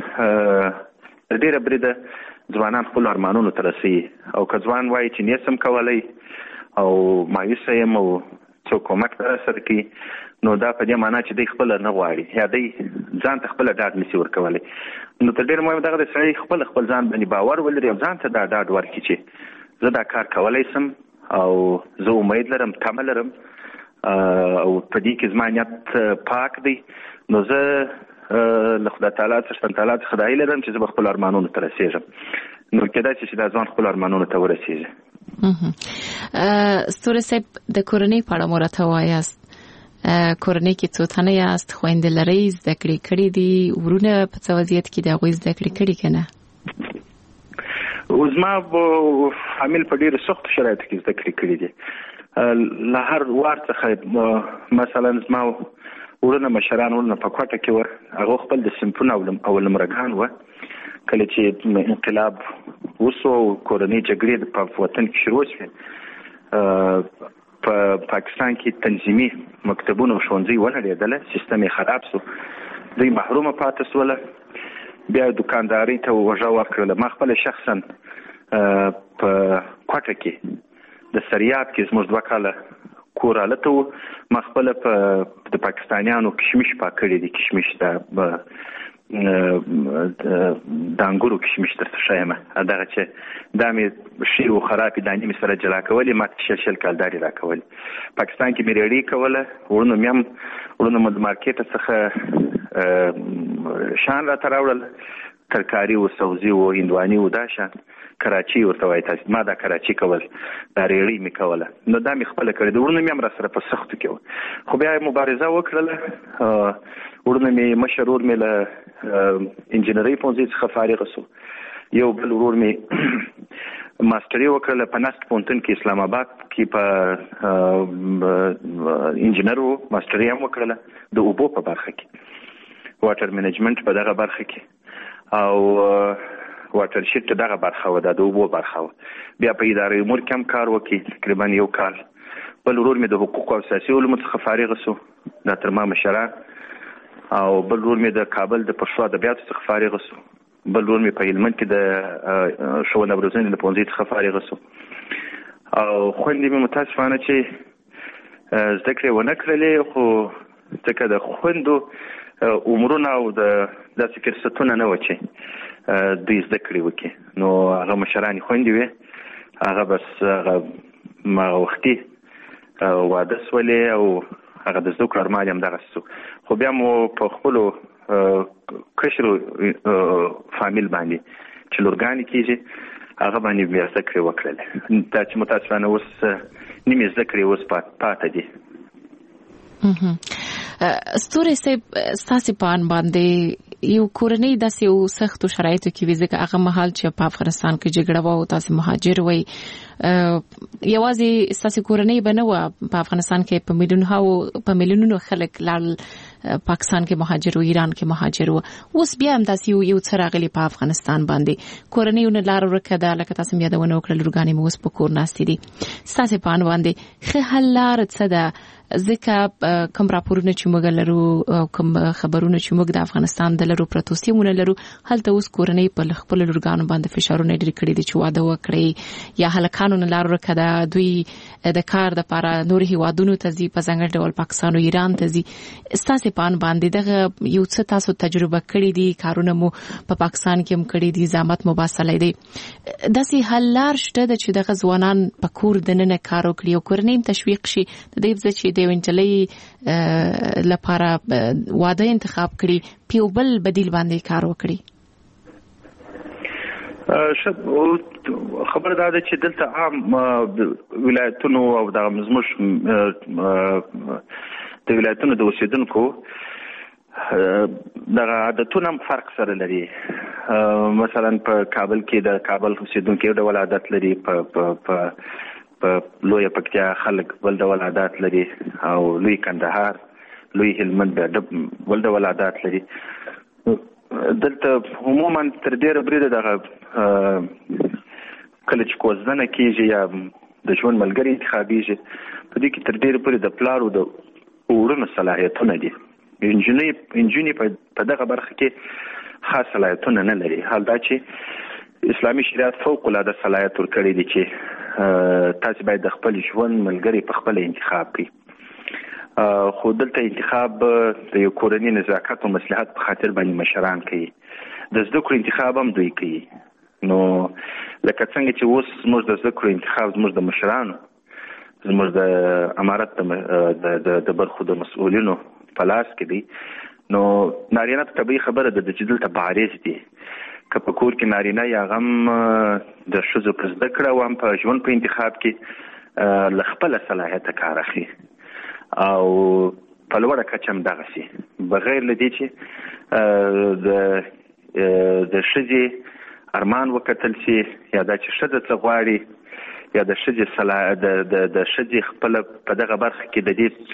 ډېره بریده ځوانان خپلو ارمانونو ته رسوي. او که ځوان وایي چې نیسم کولی او مایوسه یم او څوک کومک ته راسره کوي، نو دا په دې معنا چې دی خپله نه غواړي یا دی ځان ته خپله ډاډ نشي ورکولی. نو تر ډېره مهم دغه د سړی خپل خپل ځان باندې باور ولري او ځان ته دا ډاډ ورکړي چې زه دا کار کولی شم او زه امید لرم، تمه لرم او په دې کې زما نیت پاک دی. نو زه له خدای تعالی څخه تعالی څخه خدای لرم چې زه به خپل ارمانونو ته رسېږم. نو کېدای شي چې دا ځوان خپل ارمانونو ته ورسېږي. ستوره صاحب، د کورنۍ په اړه مو راته وایاست. کورنۍ کې څو تنه یاست؟ خویندې لرئ؟ زده کړې کړې دي؟ ورونه په څه وضعیت کې د هغوی زده کړې کړي که نه؟ زما فامیل په ډېرو سختو شرایطو کې زده کړې کړي دي. له هر وار څخه مثلا زما ورونه مشران ورونه په کوټه کې وه، هغه خپل د صنفونه او لمرګان وه. کله چې انقلاب وسو او کورنۍ جګړې په وطن کې شروع شوې، په پاکستان کې تنظیمي مکتبونه او ښوونځي ونړېدله، سیستم یې خراب شو، دوی محرومه پاتې شوله. بیا دکاندارۍ ته وژه ورکړله. ما خپله شخصا په کوټه کې د سریاب کې زموږ دوه کاله کور هلته و. ما خپله په د پاکستانیانو کشمش پاک کړي دي. کشمش د د انګورو کشمش درته ښیم، دغه چې دا مې ښې و خرابې دانې مې سره جلا کولې، ما ته شل شل کالدارې راکولې. پاکستان کې مې ریړۍ کوله، وړونه مې هم وړونه مې د مارکېټه څخه شان راته راوړل، ترکاري و، سبزي و، هندواني و، دا شان کراچي ورته وایي تاسې. ما دا کراچي کول، دا ریړۍ مې کوله. نو دا مې خپله کړې ده. وړونه مې هم را سره په سختو کې وه، خو بیا مبارزه وکړله. وړونه مې مشر ورور مې له انجینرۍ پوهنځۍ څخه فارغ شو. یو بل ورور مې ماسټري وکړله په نسک پوهنتون کې اسلام آباد کې، په انجینر و، ماسټري هم وکړله د اوبو په برخه کې. واټر منیجمنت په دغه برخه کې او واټر شیټ دغه برخه و د اوبو برخه و. بیا په ادارې امور کې هم کار وکړي تقریبا یو کال. بل ورور مې د حقوق او سیاسي علومو څخه فارغ شو دا تر ما مشره، او بل ورور مې د کابل د پښتو ادبیاتو څخه فارغ شو. بل ورور مې په هلمند کې د ښوونه او روزنې د پوهنځي څخه فارغ شو. او خویندې مې متاسفانه چې زده کړې ونه کړلې، خو ځکه د خویندو عمرونه او د داسې فرصتونه نه و چې دوی زده کړې وکړي. نو هغه مشرانې خویندې وې، هغه بس هغه ما وختي واده سولې او هغه د زده کړو ارمان یې همدغسې شو. خو بیا مو په خپلو کشرو فامیل باندې چې لورګانې کېږي هغه باندې بیا زده کړې وکړلې. دا چې متاسفانه اوس نیمې زده کړې اوس پاته دي. ستوري صاحب، ستاسې په ان باندې یو کورنۍ داسې یو سختو شرایطو کې وي، ځکه هغه مهال چې په افغانستان کې جګړه وه او تاسې مهاجر وئ، یوازې ستاسې کورنۍ به نه وه، په افغانستان کې په میلیونونو په میلیونونو خلک لاړل، پاکستان کې مهاجر و، ایران کې مهاجر و. اوس بیا هم داسې یو یو څه راغلي په افغانستان باندې، کورنیونه لار ورکه ده، لکه تاسو هم یادونه وکړه لورګانې مو اوس په کور ناستې دي. ستاسې په ان باندې ښه حل لاره څه ده؟ ځکه کوم راپورونه چې موږ لرو او کوم خبرونه چې موږ د افغانستان د لرو پروتوسیمونه لرو، هلته اوس کورنۍ په خپل لورګانو باندې فشارونه ډېر کړي دي چې واده وکړي، یا هلکانو نه لار ورکه ده، دوی د کار دپاره نور هیوادونو ته ځي، په ځانګړي ډول پاکستان او ایران ته ځي. ستاسې په ان باندې دغه یو څه تاسو تجربه کړي دي، کارونه مو په پاکستان کې هم کړي دي، زحمت مو باسلی دی، داسې حل لار شته ده چې دغه ځوانان په کور دننه کار وکړي او کورنۍ هم تشویق شي د دې ځای چې د یو نجلۍ لپاره واده انتخاب کړي، په یو بل بدیل باندې کار وکړي؟ خبره دا ده چې دلته عام ولایتونو او د زموږ د ولایتونو د اوسېدونکو دغه عادتونه هم فرق سره لري. مثلا په کابل کې د کابل اوسېدونکي یو ډول عادت لري، په په لویه پکتیا خلک بل ډول عادات لري، او لوی کندهار، لوی هلمند بل ډول عادات لري. دلته عموما تر ډېره بریده دغه کله چې کوزدنه کېږي یا د ژوند ملګري انتخابېږي، په دې کې تر ډېره پورې د پلارو د وړونو صلاحیتونه دي. نجونې په دغه برخه کې خاص صلاحیتونه نه لري. حال دا چې اسلامي شریعت فوق العاده صلاحیت ورکړی دی چې تاسو باید د خپل ژوند ملګري په خپل انتخاب کړئ. خو دلته انتخاب د یو کورنۍ نزاکت او مصلحت په خاطر باندې مشران کوي، د زده کړو انتخاب هم دوی کوي. نو لکه څنګه چې اوس زموږ د زده کړو انتخاب زموږ د مشرانو، زموږ د امارت د برخو د مسؤلینو په لاس کې دی، نو نارینه ته طبیعي خبره ده چې دلته بارز دي. که په کور کې نارینه یا غم د ښځو په زده کړه او هم په ژوند په انتخاب کې له خپله صلاحیته کار اخلي او په لوړه کچه هم دغسې، بغیر له دې چې د ښځې ارمان وکتل شي، یا دا چې ښځه څه غواړي، یا د ښځې د ښځې خپله په دغه برخه کې د دې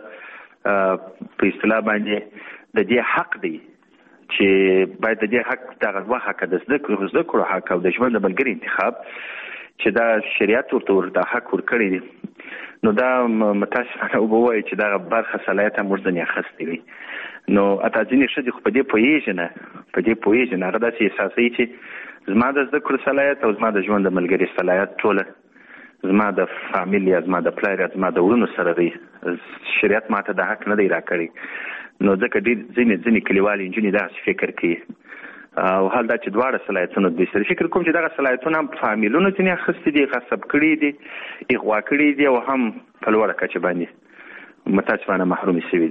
څومره په اصطلاح باندې د دې حق دی چې باید د دې حق دغه دوه حقه د زده کړو حق او د ژوند د ملګري انتخاب چې دا شریعت ورته دا حق ورکړی دی. نو دا متاسفانه وبوایي چې دغه برخه صلاحیت هم ورځنې اخیستی وي. نو اته ځینې ښځې خو په دې پوهېږي نه په دې پوهېږي نه هغه داسې احساسوي چې زما د زده کړو صلاحیت او زما د ژوند د ملګري صلاحیت ټوله زما د فامیل یا زما د پلار یا زما د وروڼو سره دی، شریعت ماته د حق نه دی راکړی. نو ځکه ډېر ځینې ځینې کلیوالې نجونې داسې فکر کوي، او حال دا چې دواړه صلاحیتونه دوی سره فکر کوم چې دغه صلاحیتونه هم فامیلونو ځینې اخیستي دي، غصب کړي دي، اغوا کړي دي، او هم په لوړه کچه باندې متاسفانه محرومې شوي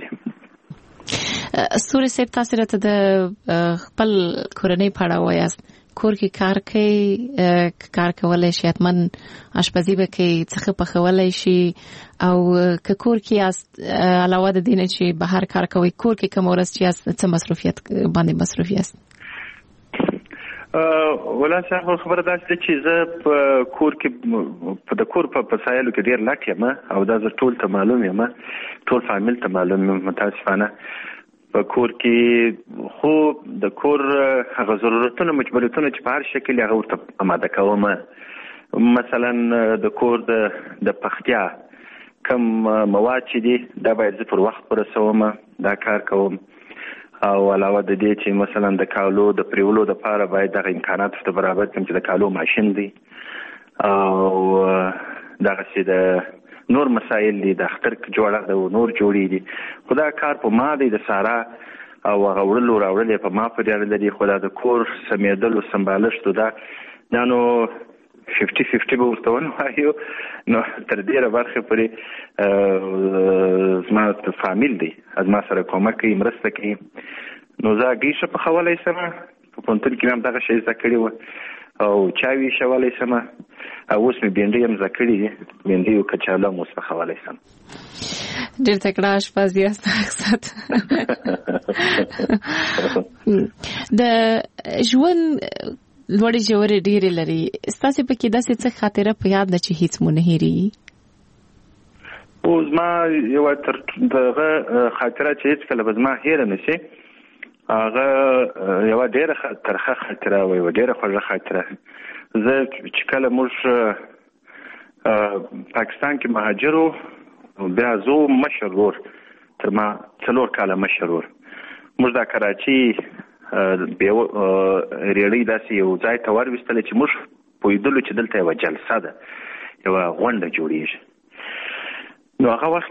دي. ستوري صاحب، تاسو راته د خپل کورنۍ په اړه وایاست، کور کې کار کوي، کار کولای شي، حتما آشپزي به کوي، څه پخولی شي، او که کور کې یاست علاوه د دې نه چې بهر کار کوئ، کور کې کومه ورځ چې یاست څه مصروفیت باندې مصروف یاست؟ ولا څه خبره داسې ده چې زه په کور کې د کور په مسایلو کې ډېر لټ یم، او دا زه ټول ته معلوم یم، ټول فامیل ته معلوم یم. متاسفانه په کور کې خو د کور هغه ضرورتونه مجبوریتونه چې په هر شکل هغه ورته آماده کوم. مثلا د کور د د پختیا کم مواد چې دي دا باید زه پر وخت ورسوم، دا کار کوم. او علاوه د دې چې مثلا د کالو د پریولو د لپاره باید دغه امکانات ته برابر کړم چې د کالو ماشین دی او دغه چې د نور مسایل دي د اختر جوړه د نور جوړې دي. خدا کار په ما دی د سارا او غوړلو راوړل په ما په ډیر لري. خدا د کور سمیدل او سمبالښت دا نو fifty fifty به ورته وایو. نو تر ډیره برخه پرې زما فامیل دی از ما سره کومک کوي، مرسته کوي. نو زه ګیشه په خولای سم په پونتل کې هم دغه شی زده کړی و او چاوي شولای سم. او اوس مې بینډي هم زده کړی دي، بینډي او کچالو هم اوس په خولای سم. ډېر تکړه اشپز یاست اقصد. د ژوند لوړې ژورې ډېرې لري، ستاسې پکې داسې څه خاطره په یاد ده چې هیڅ مو نه هېرېږي؟ اوس ما یوه تر دغه خاطره چې هېڅ کله به زما هېره نه شي، هغه یوه ډېره ترخه خاطره وه، یوه ډېره خوږه خاطره. زه چې کله موږ پاکستان کې مهاجر وو، بیا زه مشر ورور تر ما څلور کاله مشر ورور موږ دا کراچي بیا ریړۍ داسې یو ځای ته ور وستله چې موږ پوهېدلو چې دلته یوه جلسه ده، یوه غونډه جوړېږي. نو هغه وخت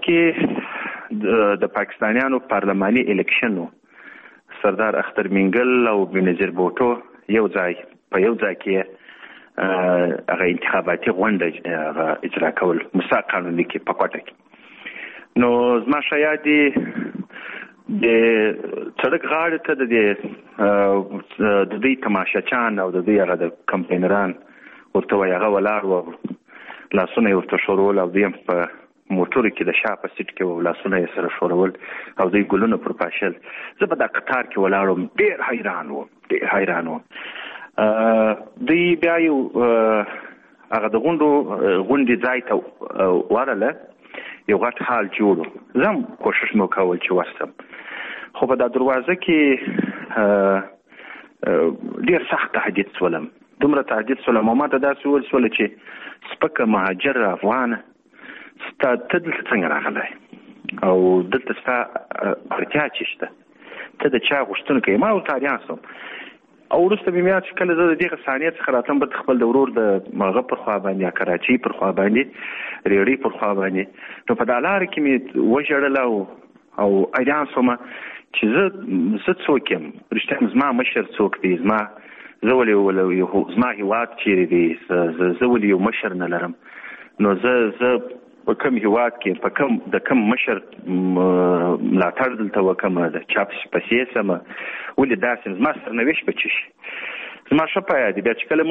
کې د پاکستانیانو پارلماني الیکشن و، سردار اختر مینګل او بېنظیر بوټو یو ځای په یو ځای کې هغه انتخاباتي غونډه هغه اجرا کول، مسا قانوني کې په کوټه کې. نو زما ښه یاد دی د سړک غاړې ته د د دوی تماشاچان او د دوی هغه د کمپینران ورته وایي هغه ولاړ وو، لاسونه یې ورته ښورول او دوی هم په موټرو کې د شا په سیټ کې وو، لاسونه یې سره ښورول او دوی ګلونه پر پاشل. زه په دا قطار کې ولاړ وم، ډېر حیران وم ډېر حیران وم. دوی بیا یو هغه د غونډو غونډې ځای ته ورله، یو غټ حال جوړ و. زه هم کوشش مې وکول چې ورسم، خو په دا دروازه کې ډېر سخت تهدید شولم، دومره تهدید شولم او ما ته داسې وویل شوله چې سپکه مهاجر افغانه ستا ته دلته څنګه راغلی او دلته ستا اړتیا چې شته، ته د چا غوښتونکی یې؟ ما ورته حیران شوم. او وروسته مې بیا چې کله زه د دغه ثانیې څخه راتلم بېرته خپل د ورور د هغه پر خوا باندې یا کراچۍ پر خوا باندې ریړۍ پر خوا باندې، نو په دا لاره کې مې وژړل او او حیران شوم چې زه زه څوک یم، رښتیا زما مشر څوک دی، زما زه ولې زما هېواد چیرې دی، زه ولې یو مشر نه لرم. نو زه زه په کوم هېواد کې په کوم د کوم مشر ملاتړ دلته وکړم، د چا پسې سم، ولې داسې زما سرنوشت به څه شي. زما ښه په یاد دی. بیا چې کله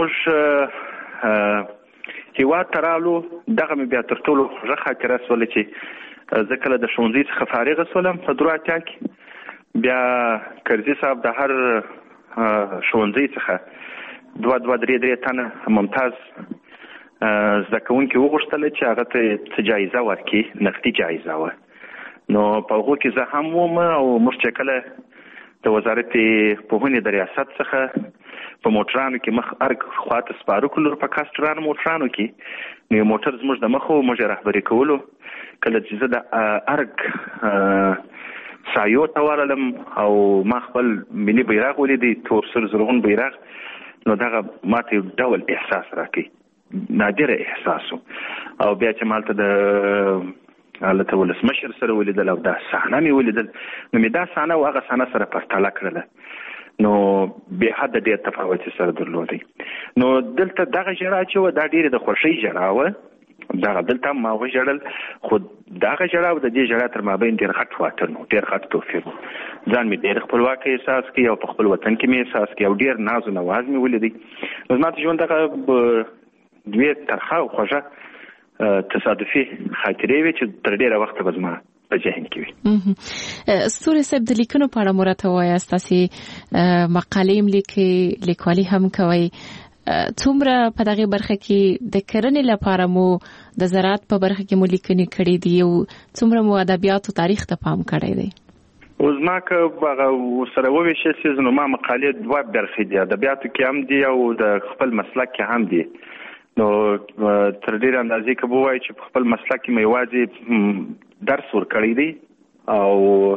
موږ هېواد ته رالو، دغه مې بیا تر ټولو خوږه خاطره شوله چې زه کله د ښوونځي څخه فارغه شولم په درې اتیا کې، بیا کرزي صاحب د هر ښوونځي څخه دوه دوه درې درې تنه ممتاز زده کوونکي وغوښتله چې هغه ته څه جایزه ورکړي، نقدي جایزه وه. نو په هغو کې زه هم وم او موږ چې کله د وزارت پوهنې د ریاست څخه په موټرانو کې مخ ارګ خواته سپاره کړو، په کاسټرانو موټرانو کې، نو یو موټر زموږ د مخ و، موږ یې رهبري کولو. کله چې زه د ارګ سایو ته ورغلم او ما خپل ملي بیرغ ولیدی، تور سور زرغون بیرغ، نو دغه ماته یو ډول احساس راکړي، نادره احساس و. او بیا چې مالته د هلته ولسمشر سره ولیدل او دا صحنه مې ولیدل، نو مې دا صحنه او هغه صحنه سره پرتله کړله، نو بې حده ډېر تفاوت سره درلودی. نو دلته دغه ژړا چې وه دا ډېرې د خوښۍ ژړا وه، دغه دلته هم ما وژړل، خو دغه ژړا او د دې ژړا تر مابین ډېر غټ واټن و، ډېر غټ توپیر و. ځان مې ډېر خپلواکه احساس کړي او په خپل وطن کې مې احساس کړي او ډېر ناز و نواز مې ولیدی. نو زما ته ژوند دغه دوی ترخه او خوږه تصادفي خاطرې وي چې تر ډېره وخته به زما په ذهن کې وي. ستوري صاحب، د لیکنو په اړه مو راته ووایاست، تاسې مقالې هم لیکئ، لیکوالي هم کوئ. څومره په دغه برخه کې د کرنې لپاره مو د زراعت په برخه کې مو لیکنې کړې دي او څومره مو ادبیات او تاریخ ته پام کړی دی؟ اوس ما که هغه سره وویشل سي نو ما مقالې دوه برخې دي، ادبیاتو کې هم دي او د خپل مسلک کې هم دي. نو تر ډېرې اندازې که به ووایو چې په خپل مسلک کې مې یوازې درس ورکړی دی او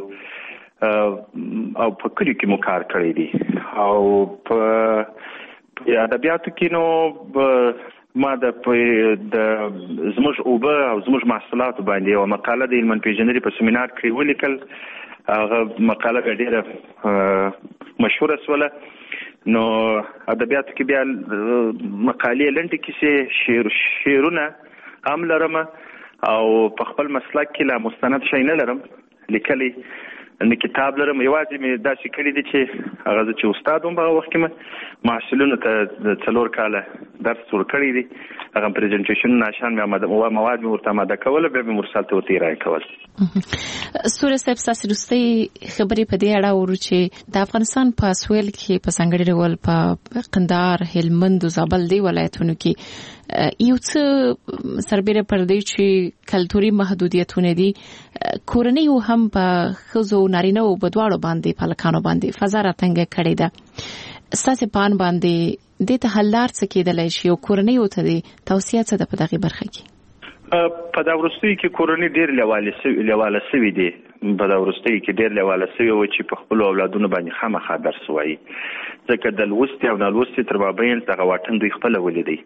او په کلیو کې مو کار کړی دی او په ادبیاتو کې نو ما د زموږ اوبه او زموږ محصولاتو باندې یوه مقاله د علم پېژندنې په سیمینار کې ولیکل. هغه مقاله ډېره مشهوره سوله. نو ادبیاتو کې بیا مقالې لنډې کیسې شعر شعرونه هم لرم او په خپل مسلک کې لا مستند شی نه لرم لیکلی، نه کتاب لرم. یوازې مې داسې کړي دي چې هغه زه چې استاد وم په هغه وخت کې مې محصلینو ته د څلور کاله درس ورکړی دی. هغه پریزنټیشنونه نشان مې مواد مې ورته اماده کول، بیا مې مرسل ته ورته ارائه کول. سوره صاحب ستاسو وروستۍ خبرې په دې اړه ورو چې د افغانستان په سویل کې په ځانګړي ډول په قندهار، هلمند او زابل دی ولایتونو کې یو څه سربېره پر دې چې کلتوري محدودیتونه دي، کورنۍ هم په ښځو نارینه او په دواړو باندې په هلکانو باندې فضا راټینګه کړې ده. ستاسو په اند باندې دې ته حل لار څه کېدلی شي او کورنیو ته دې توصیه څه ده په دغې برخه کې؟ په دا وروستیو کې کورنۍ ډېر لیواله سوي دي. په دا وروستیو کې ډېر لیواله سوي وو چې په خپلو اولادونو باندې خامخا درس وایي، ځکه د لوستي او نالوستي تر مابین دغه واټن دوی خپله ولیدی.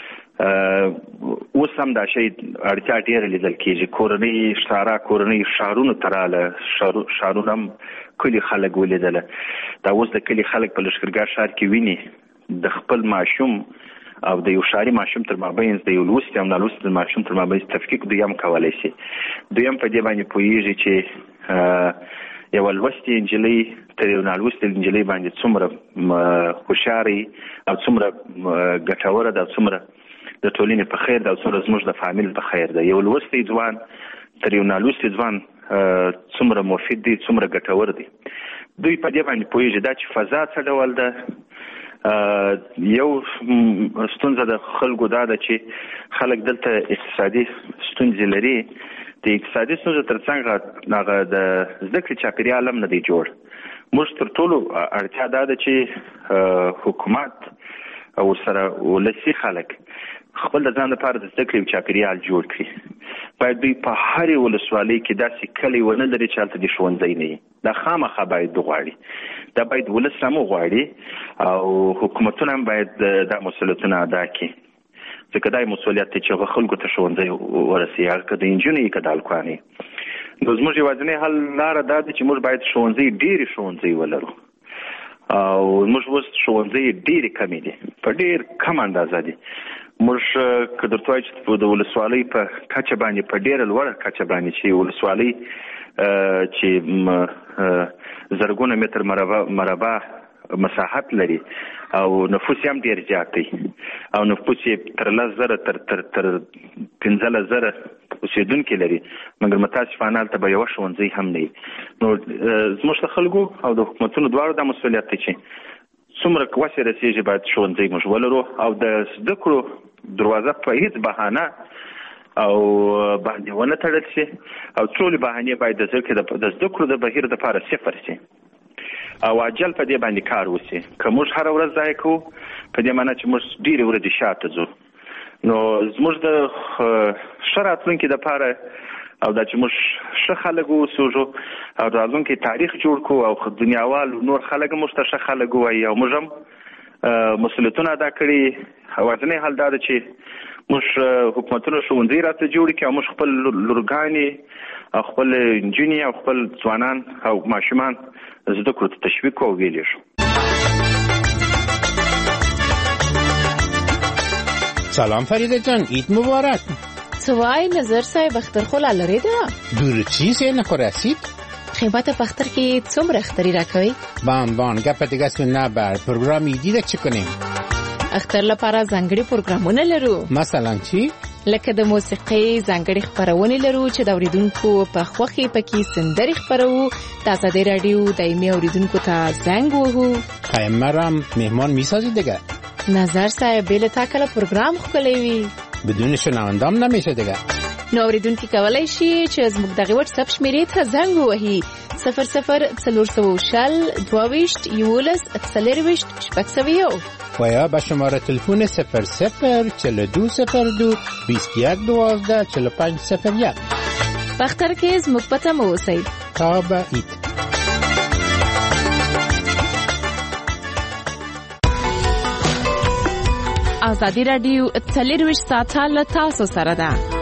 اوس هم دا شی اړتیا ډېره لیدل کېږي. کورنۍ ښکاره کورنۍ ښارونو ته راغله، ښارونه هم کلي خلک ولیدله. دا اوس د کلي خلک په لښکرګاه ښار کې ویني د خپل ماشوم او د یو ښاري ماشوم تر مابین د یو لوستي او نالوستي ماشوم تر مابین تفکیک دوی هم کولی شي. دوی هم په دې باندې پوهېږي چې یوه لوستې نجلۍ تر یو نالوستې نجلۍ باندې څومره هوښیارې او څومره ګټوره ده، څومره د ټولنې په خیر ده او څومره زموږ د فامیل په خیر ده. یو لوستی ځوان تر یو نالوستي ځوان څومره مفید دی، څومره ګټور دی. دوی په دې باندې پوهېږي دا چې فضا څه ډول ده. یو ستونزه د خلکو دا ده چې خلک دلته اقتصادي ستونزې لري. د اقتصادي ستونزو تر څنګ هغه د زده کړې چاپېریال هم نه دی جوړ. موږ تر ټولو اړتیا دا ده چې حکومت او ورسره ولسي خلک خپل د ځان لپاره د زده کړې چاپېریال جوړ کړي. باید دوی په هرې ولسوالۍ کې داسې کلی ونه لري چې هلته د ښوونځی نه وي. دا خامخا باید وغواړي، دا باید ولس هم وغواړي او حکومتونه هم باید دا مسؤلیتونه ادا کړي، ځکه دا مسؤلیت دی چې هغه خلکو ته ښوونځی ورسوي، هغه که د نجونې وي که د هلکانو. نو زموږ یوازینۍ حل لاره دا ده چې موږ باید ښوونځی ډېرې ښوونځی ولرو او موږ اوس ښوونځی ډېرې کمې دي، په ډېر کم اندازه دي. موږ که درته وایو چې د ولسوالۍ په کچه باندې په ډېره لوړه کچه باندې چې ولسوالۍ چې زرګونه متر مربع مساحت لري او نفوس هم ډېر زیات دی او نفوس یې تر لس زره تر تر تر پنځلس زره اوسېدونکي لري، مګر متاسفانه هلته به یوه ښوونځی هم نه وي. نو زموږ د خلکو او د حکومتونو دواړو دا مسؤلیت دی چې څومره وسې رسېږي باید ښوونځی موږ ولرو او د زده کړو دروازه په هېڅ بهانه او باندې ونه تړل شي او ټولې بهانې باید د زده کړو د بهیر دپاره صفر شي او عجل په دې باندې کار وشي. که موږ هره ورځ ضایع کوو په دې معنی چې موږ ډېرې ورځې شاته ځو، نو زموږ د ښه راتلونکي دپاره او دا چې موږ ښه خلک واوسېږو او راتلونکی تاریخ جوړ کړو او دنیاوال نور خلک هم موږ ته ښه خلک ووایي او موږ هم مسؤلیتونه ادا کړي. یوازینی حل دا ده چې موږ حکومتونه ښوونځي راته جوړ کړي او موږ خپل لورګانې او خپل نجونې او خپل ځوانان او ماشومان زده کړو ته تشویق کړو او ویلې شو. سلام فریده جان، عید مبارک. سوای نظر صاحب اختر خلا لري ده دور چیز نه رسید خیبات پختر کې څومره اختری راکوي بان بان گپ دیگه سو نه بر پروگرام ایدی ده چی کنیم اختر لپاره ځانګړي پروګرامونه لرو. مثلا چی؟ لکه د موسیقۍ ځانګړي خبرونه لرو چې د اوریدونکو په خوښي پکې سندري خبرو. تاسو د رادیو دایمي اوریدونکو ته زنګ وهو. قیمرم مهمان میسازی دیگه. نظر صاحب بل تا کله پروګرام خولوي بدون شنوندام نمیشه دیگه. نو اوریدونکو کولای شي چې زموږ دغه واتس اپ شمیرې ته زنګ ووهي صفر صفر څلور شل دوه یولس څلرویشت شپږ سوه یو و یا به شماره تلفن صفر صفر چهل و دو صفر دو بیست و یک دوازده چهل و پنج صفر یک. بختر کې زموږ پته مو اوسئ. تا به اید. ازادي رادیو څلرویشت ساعته له تاسو سره ده.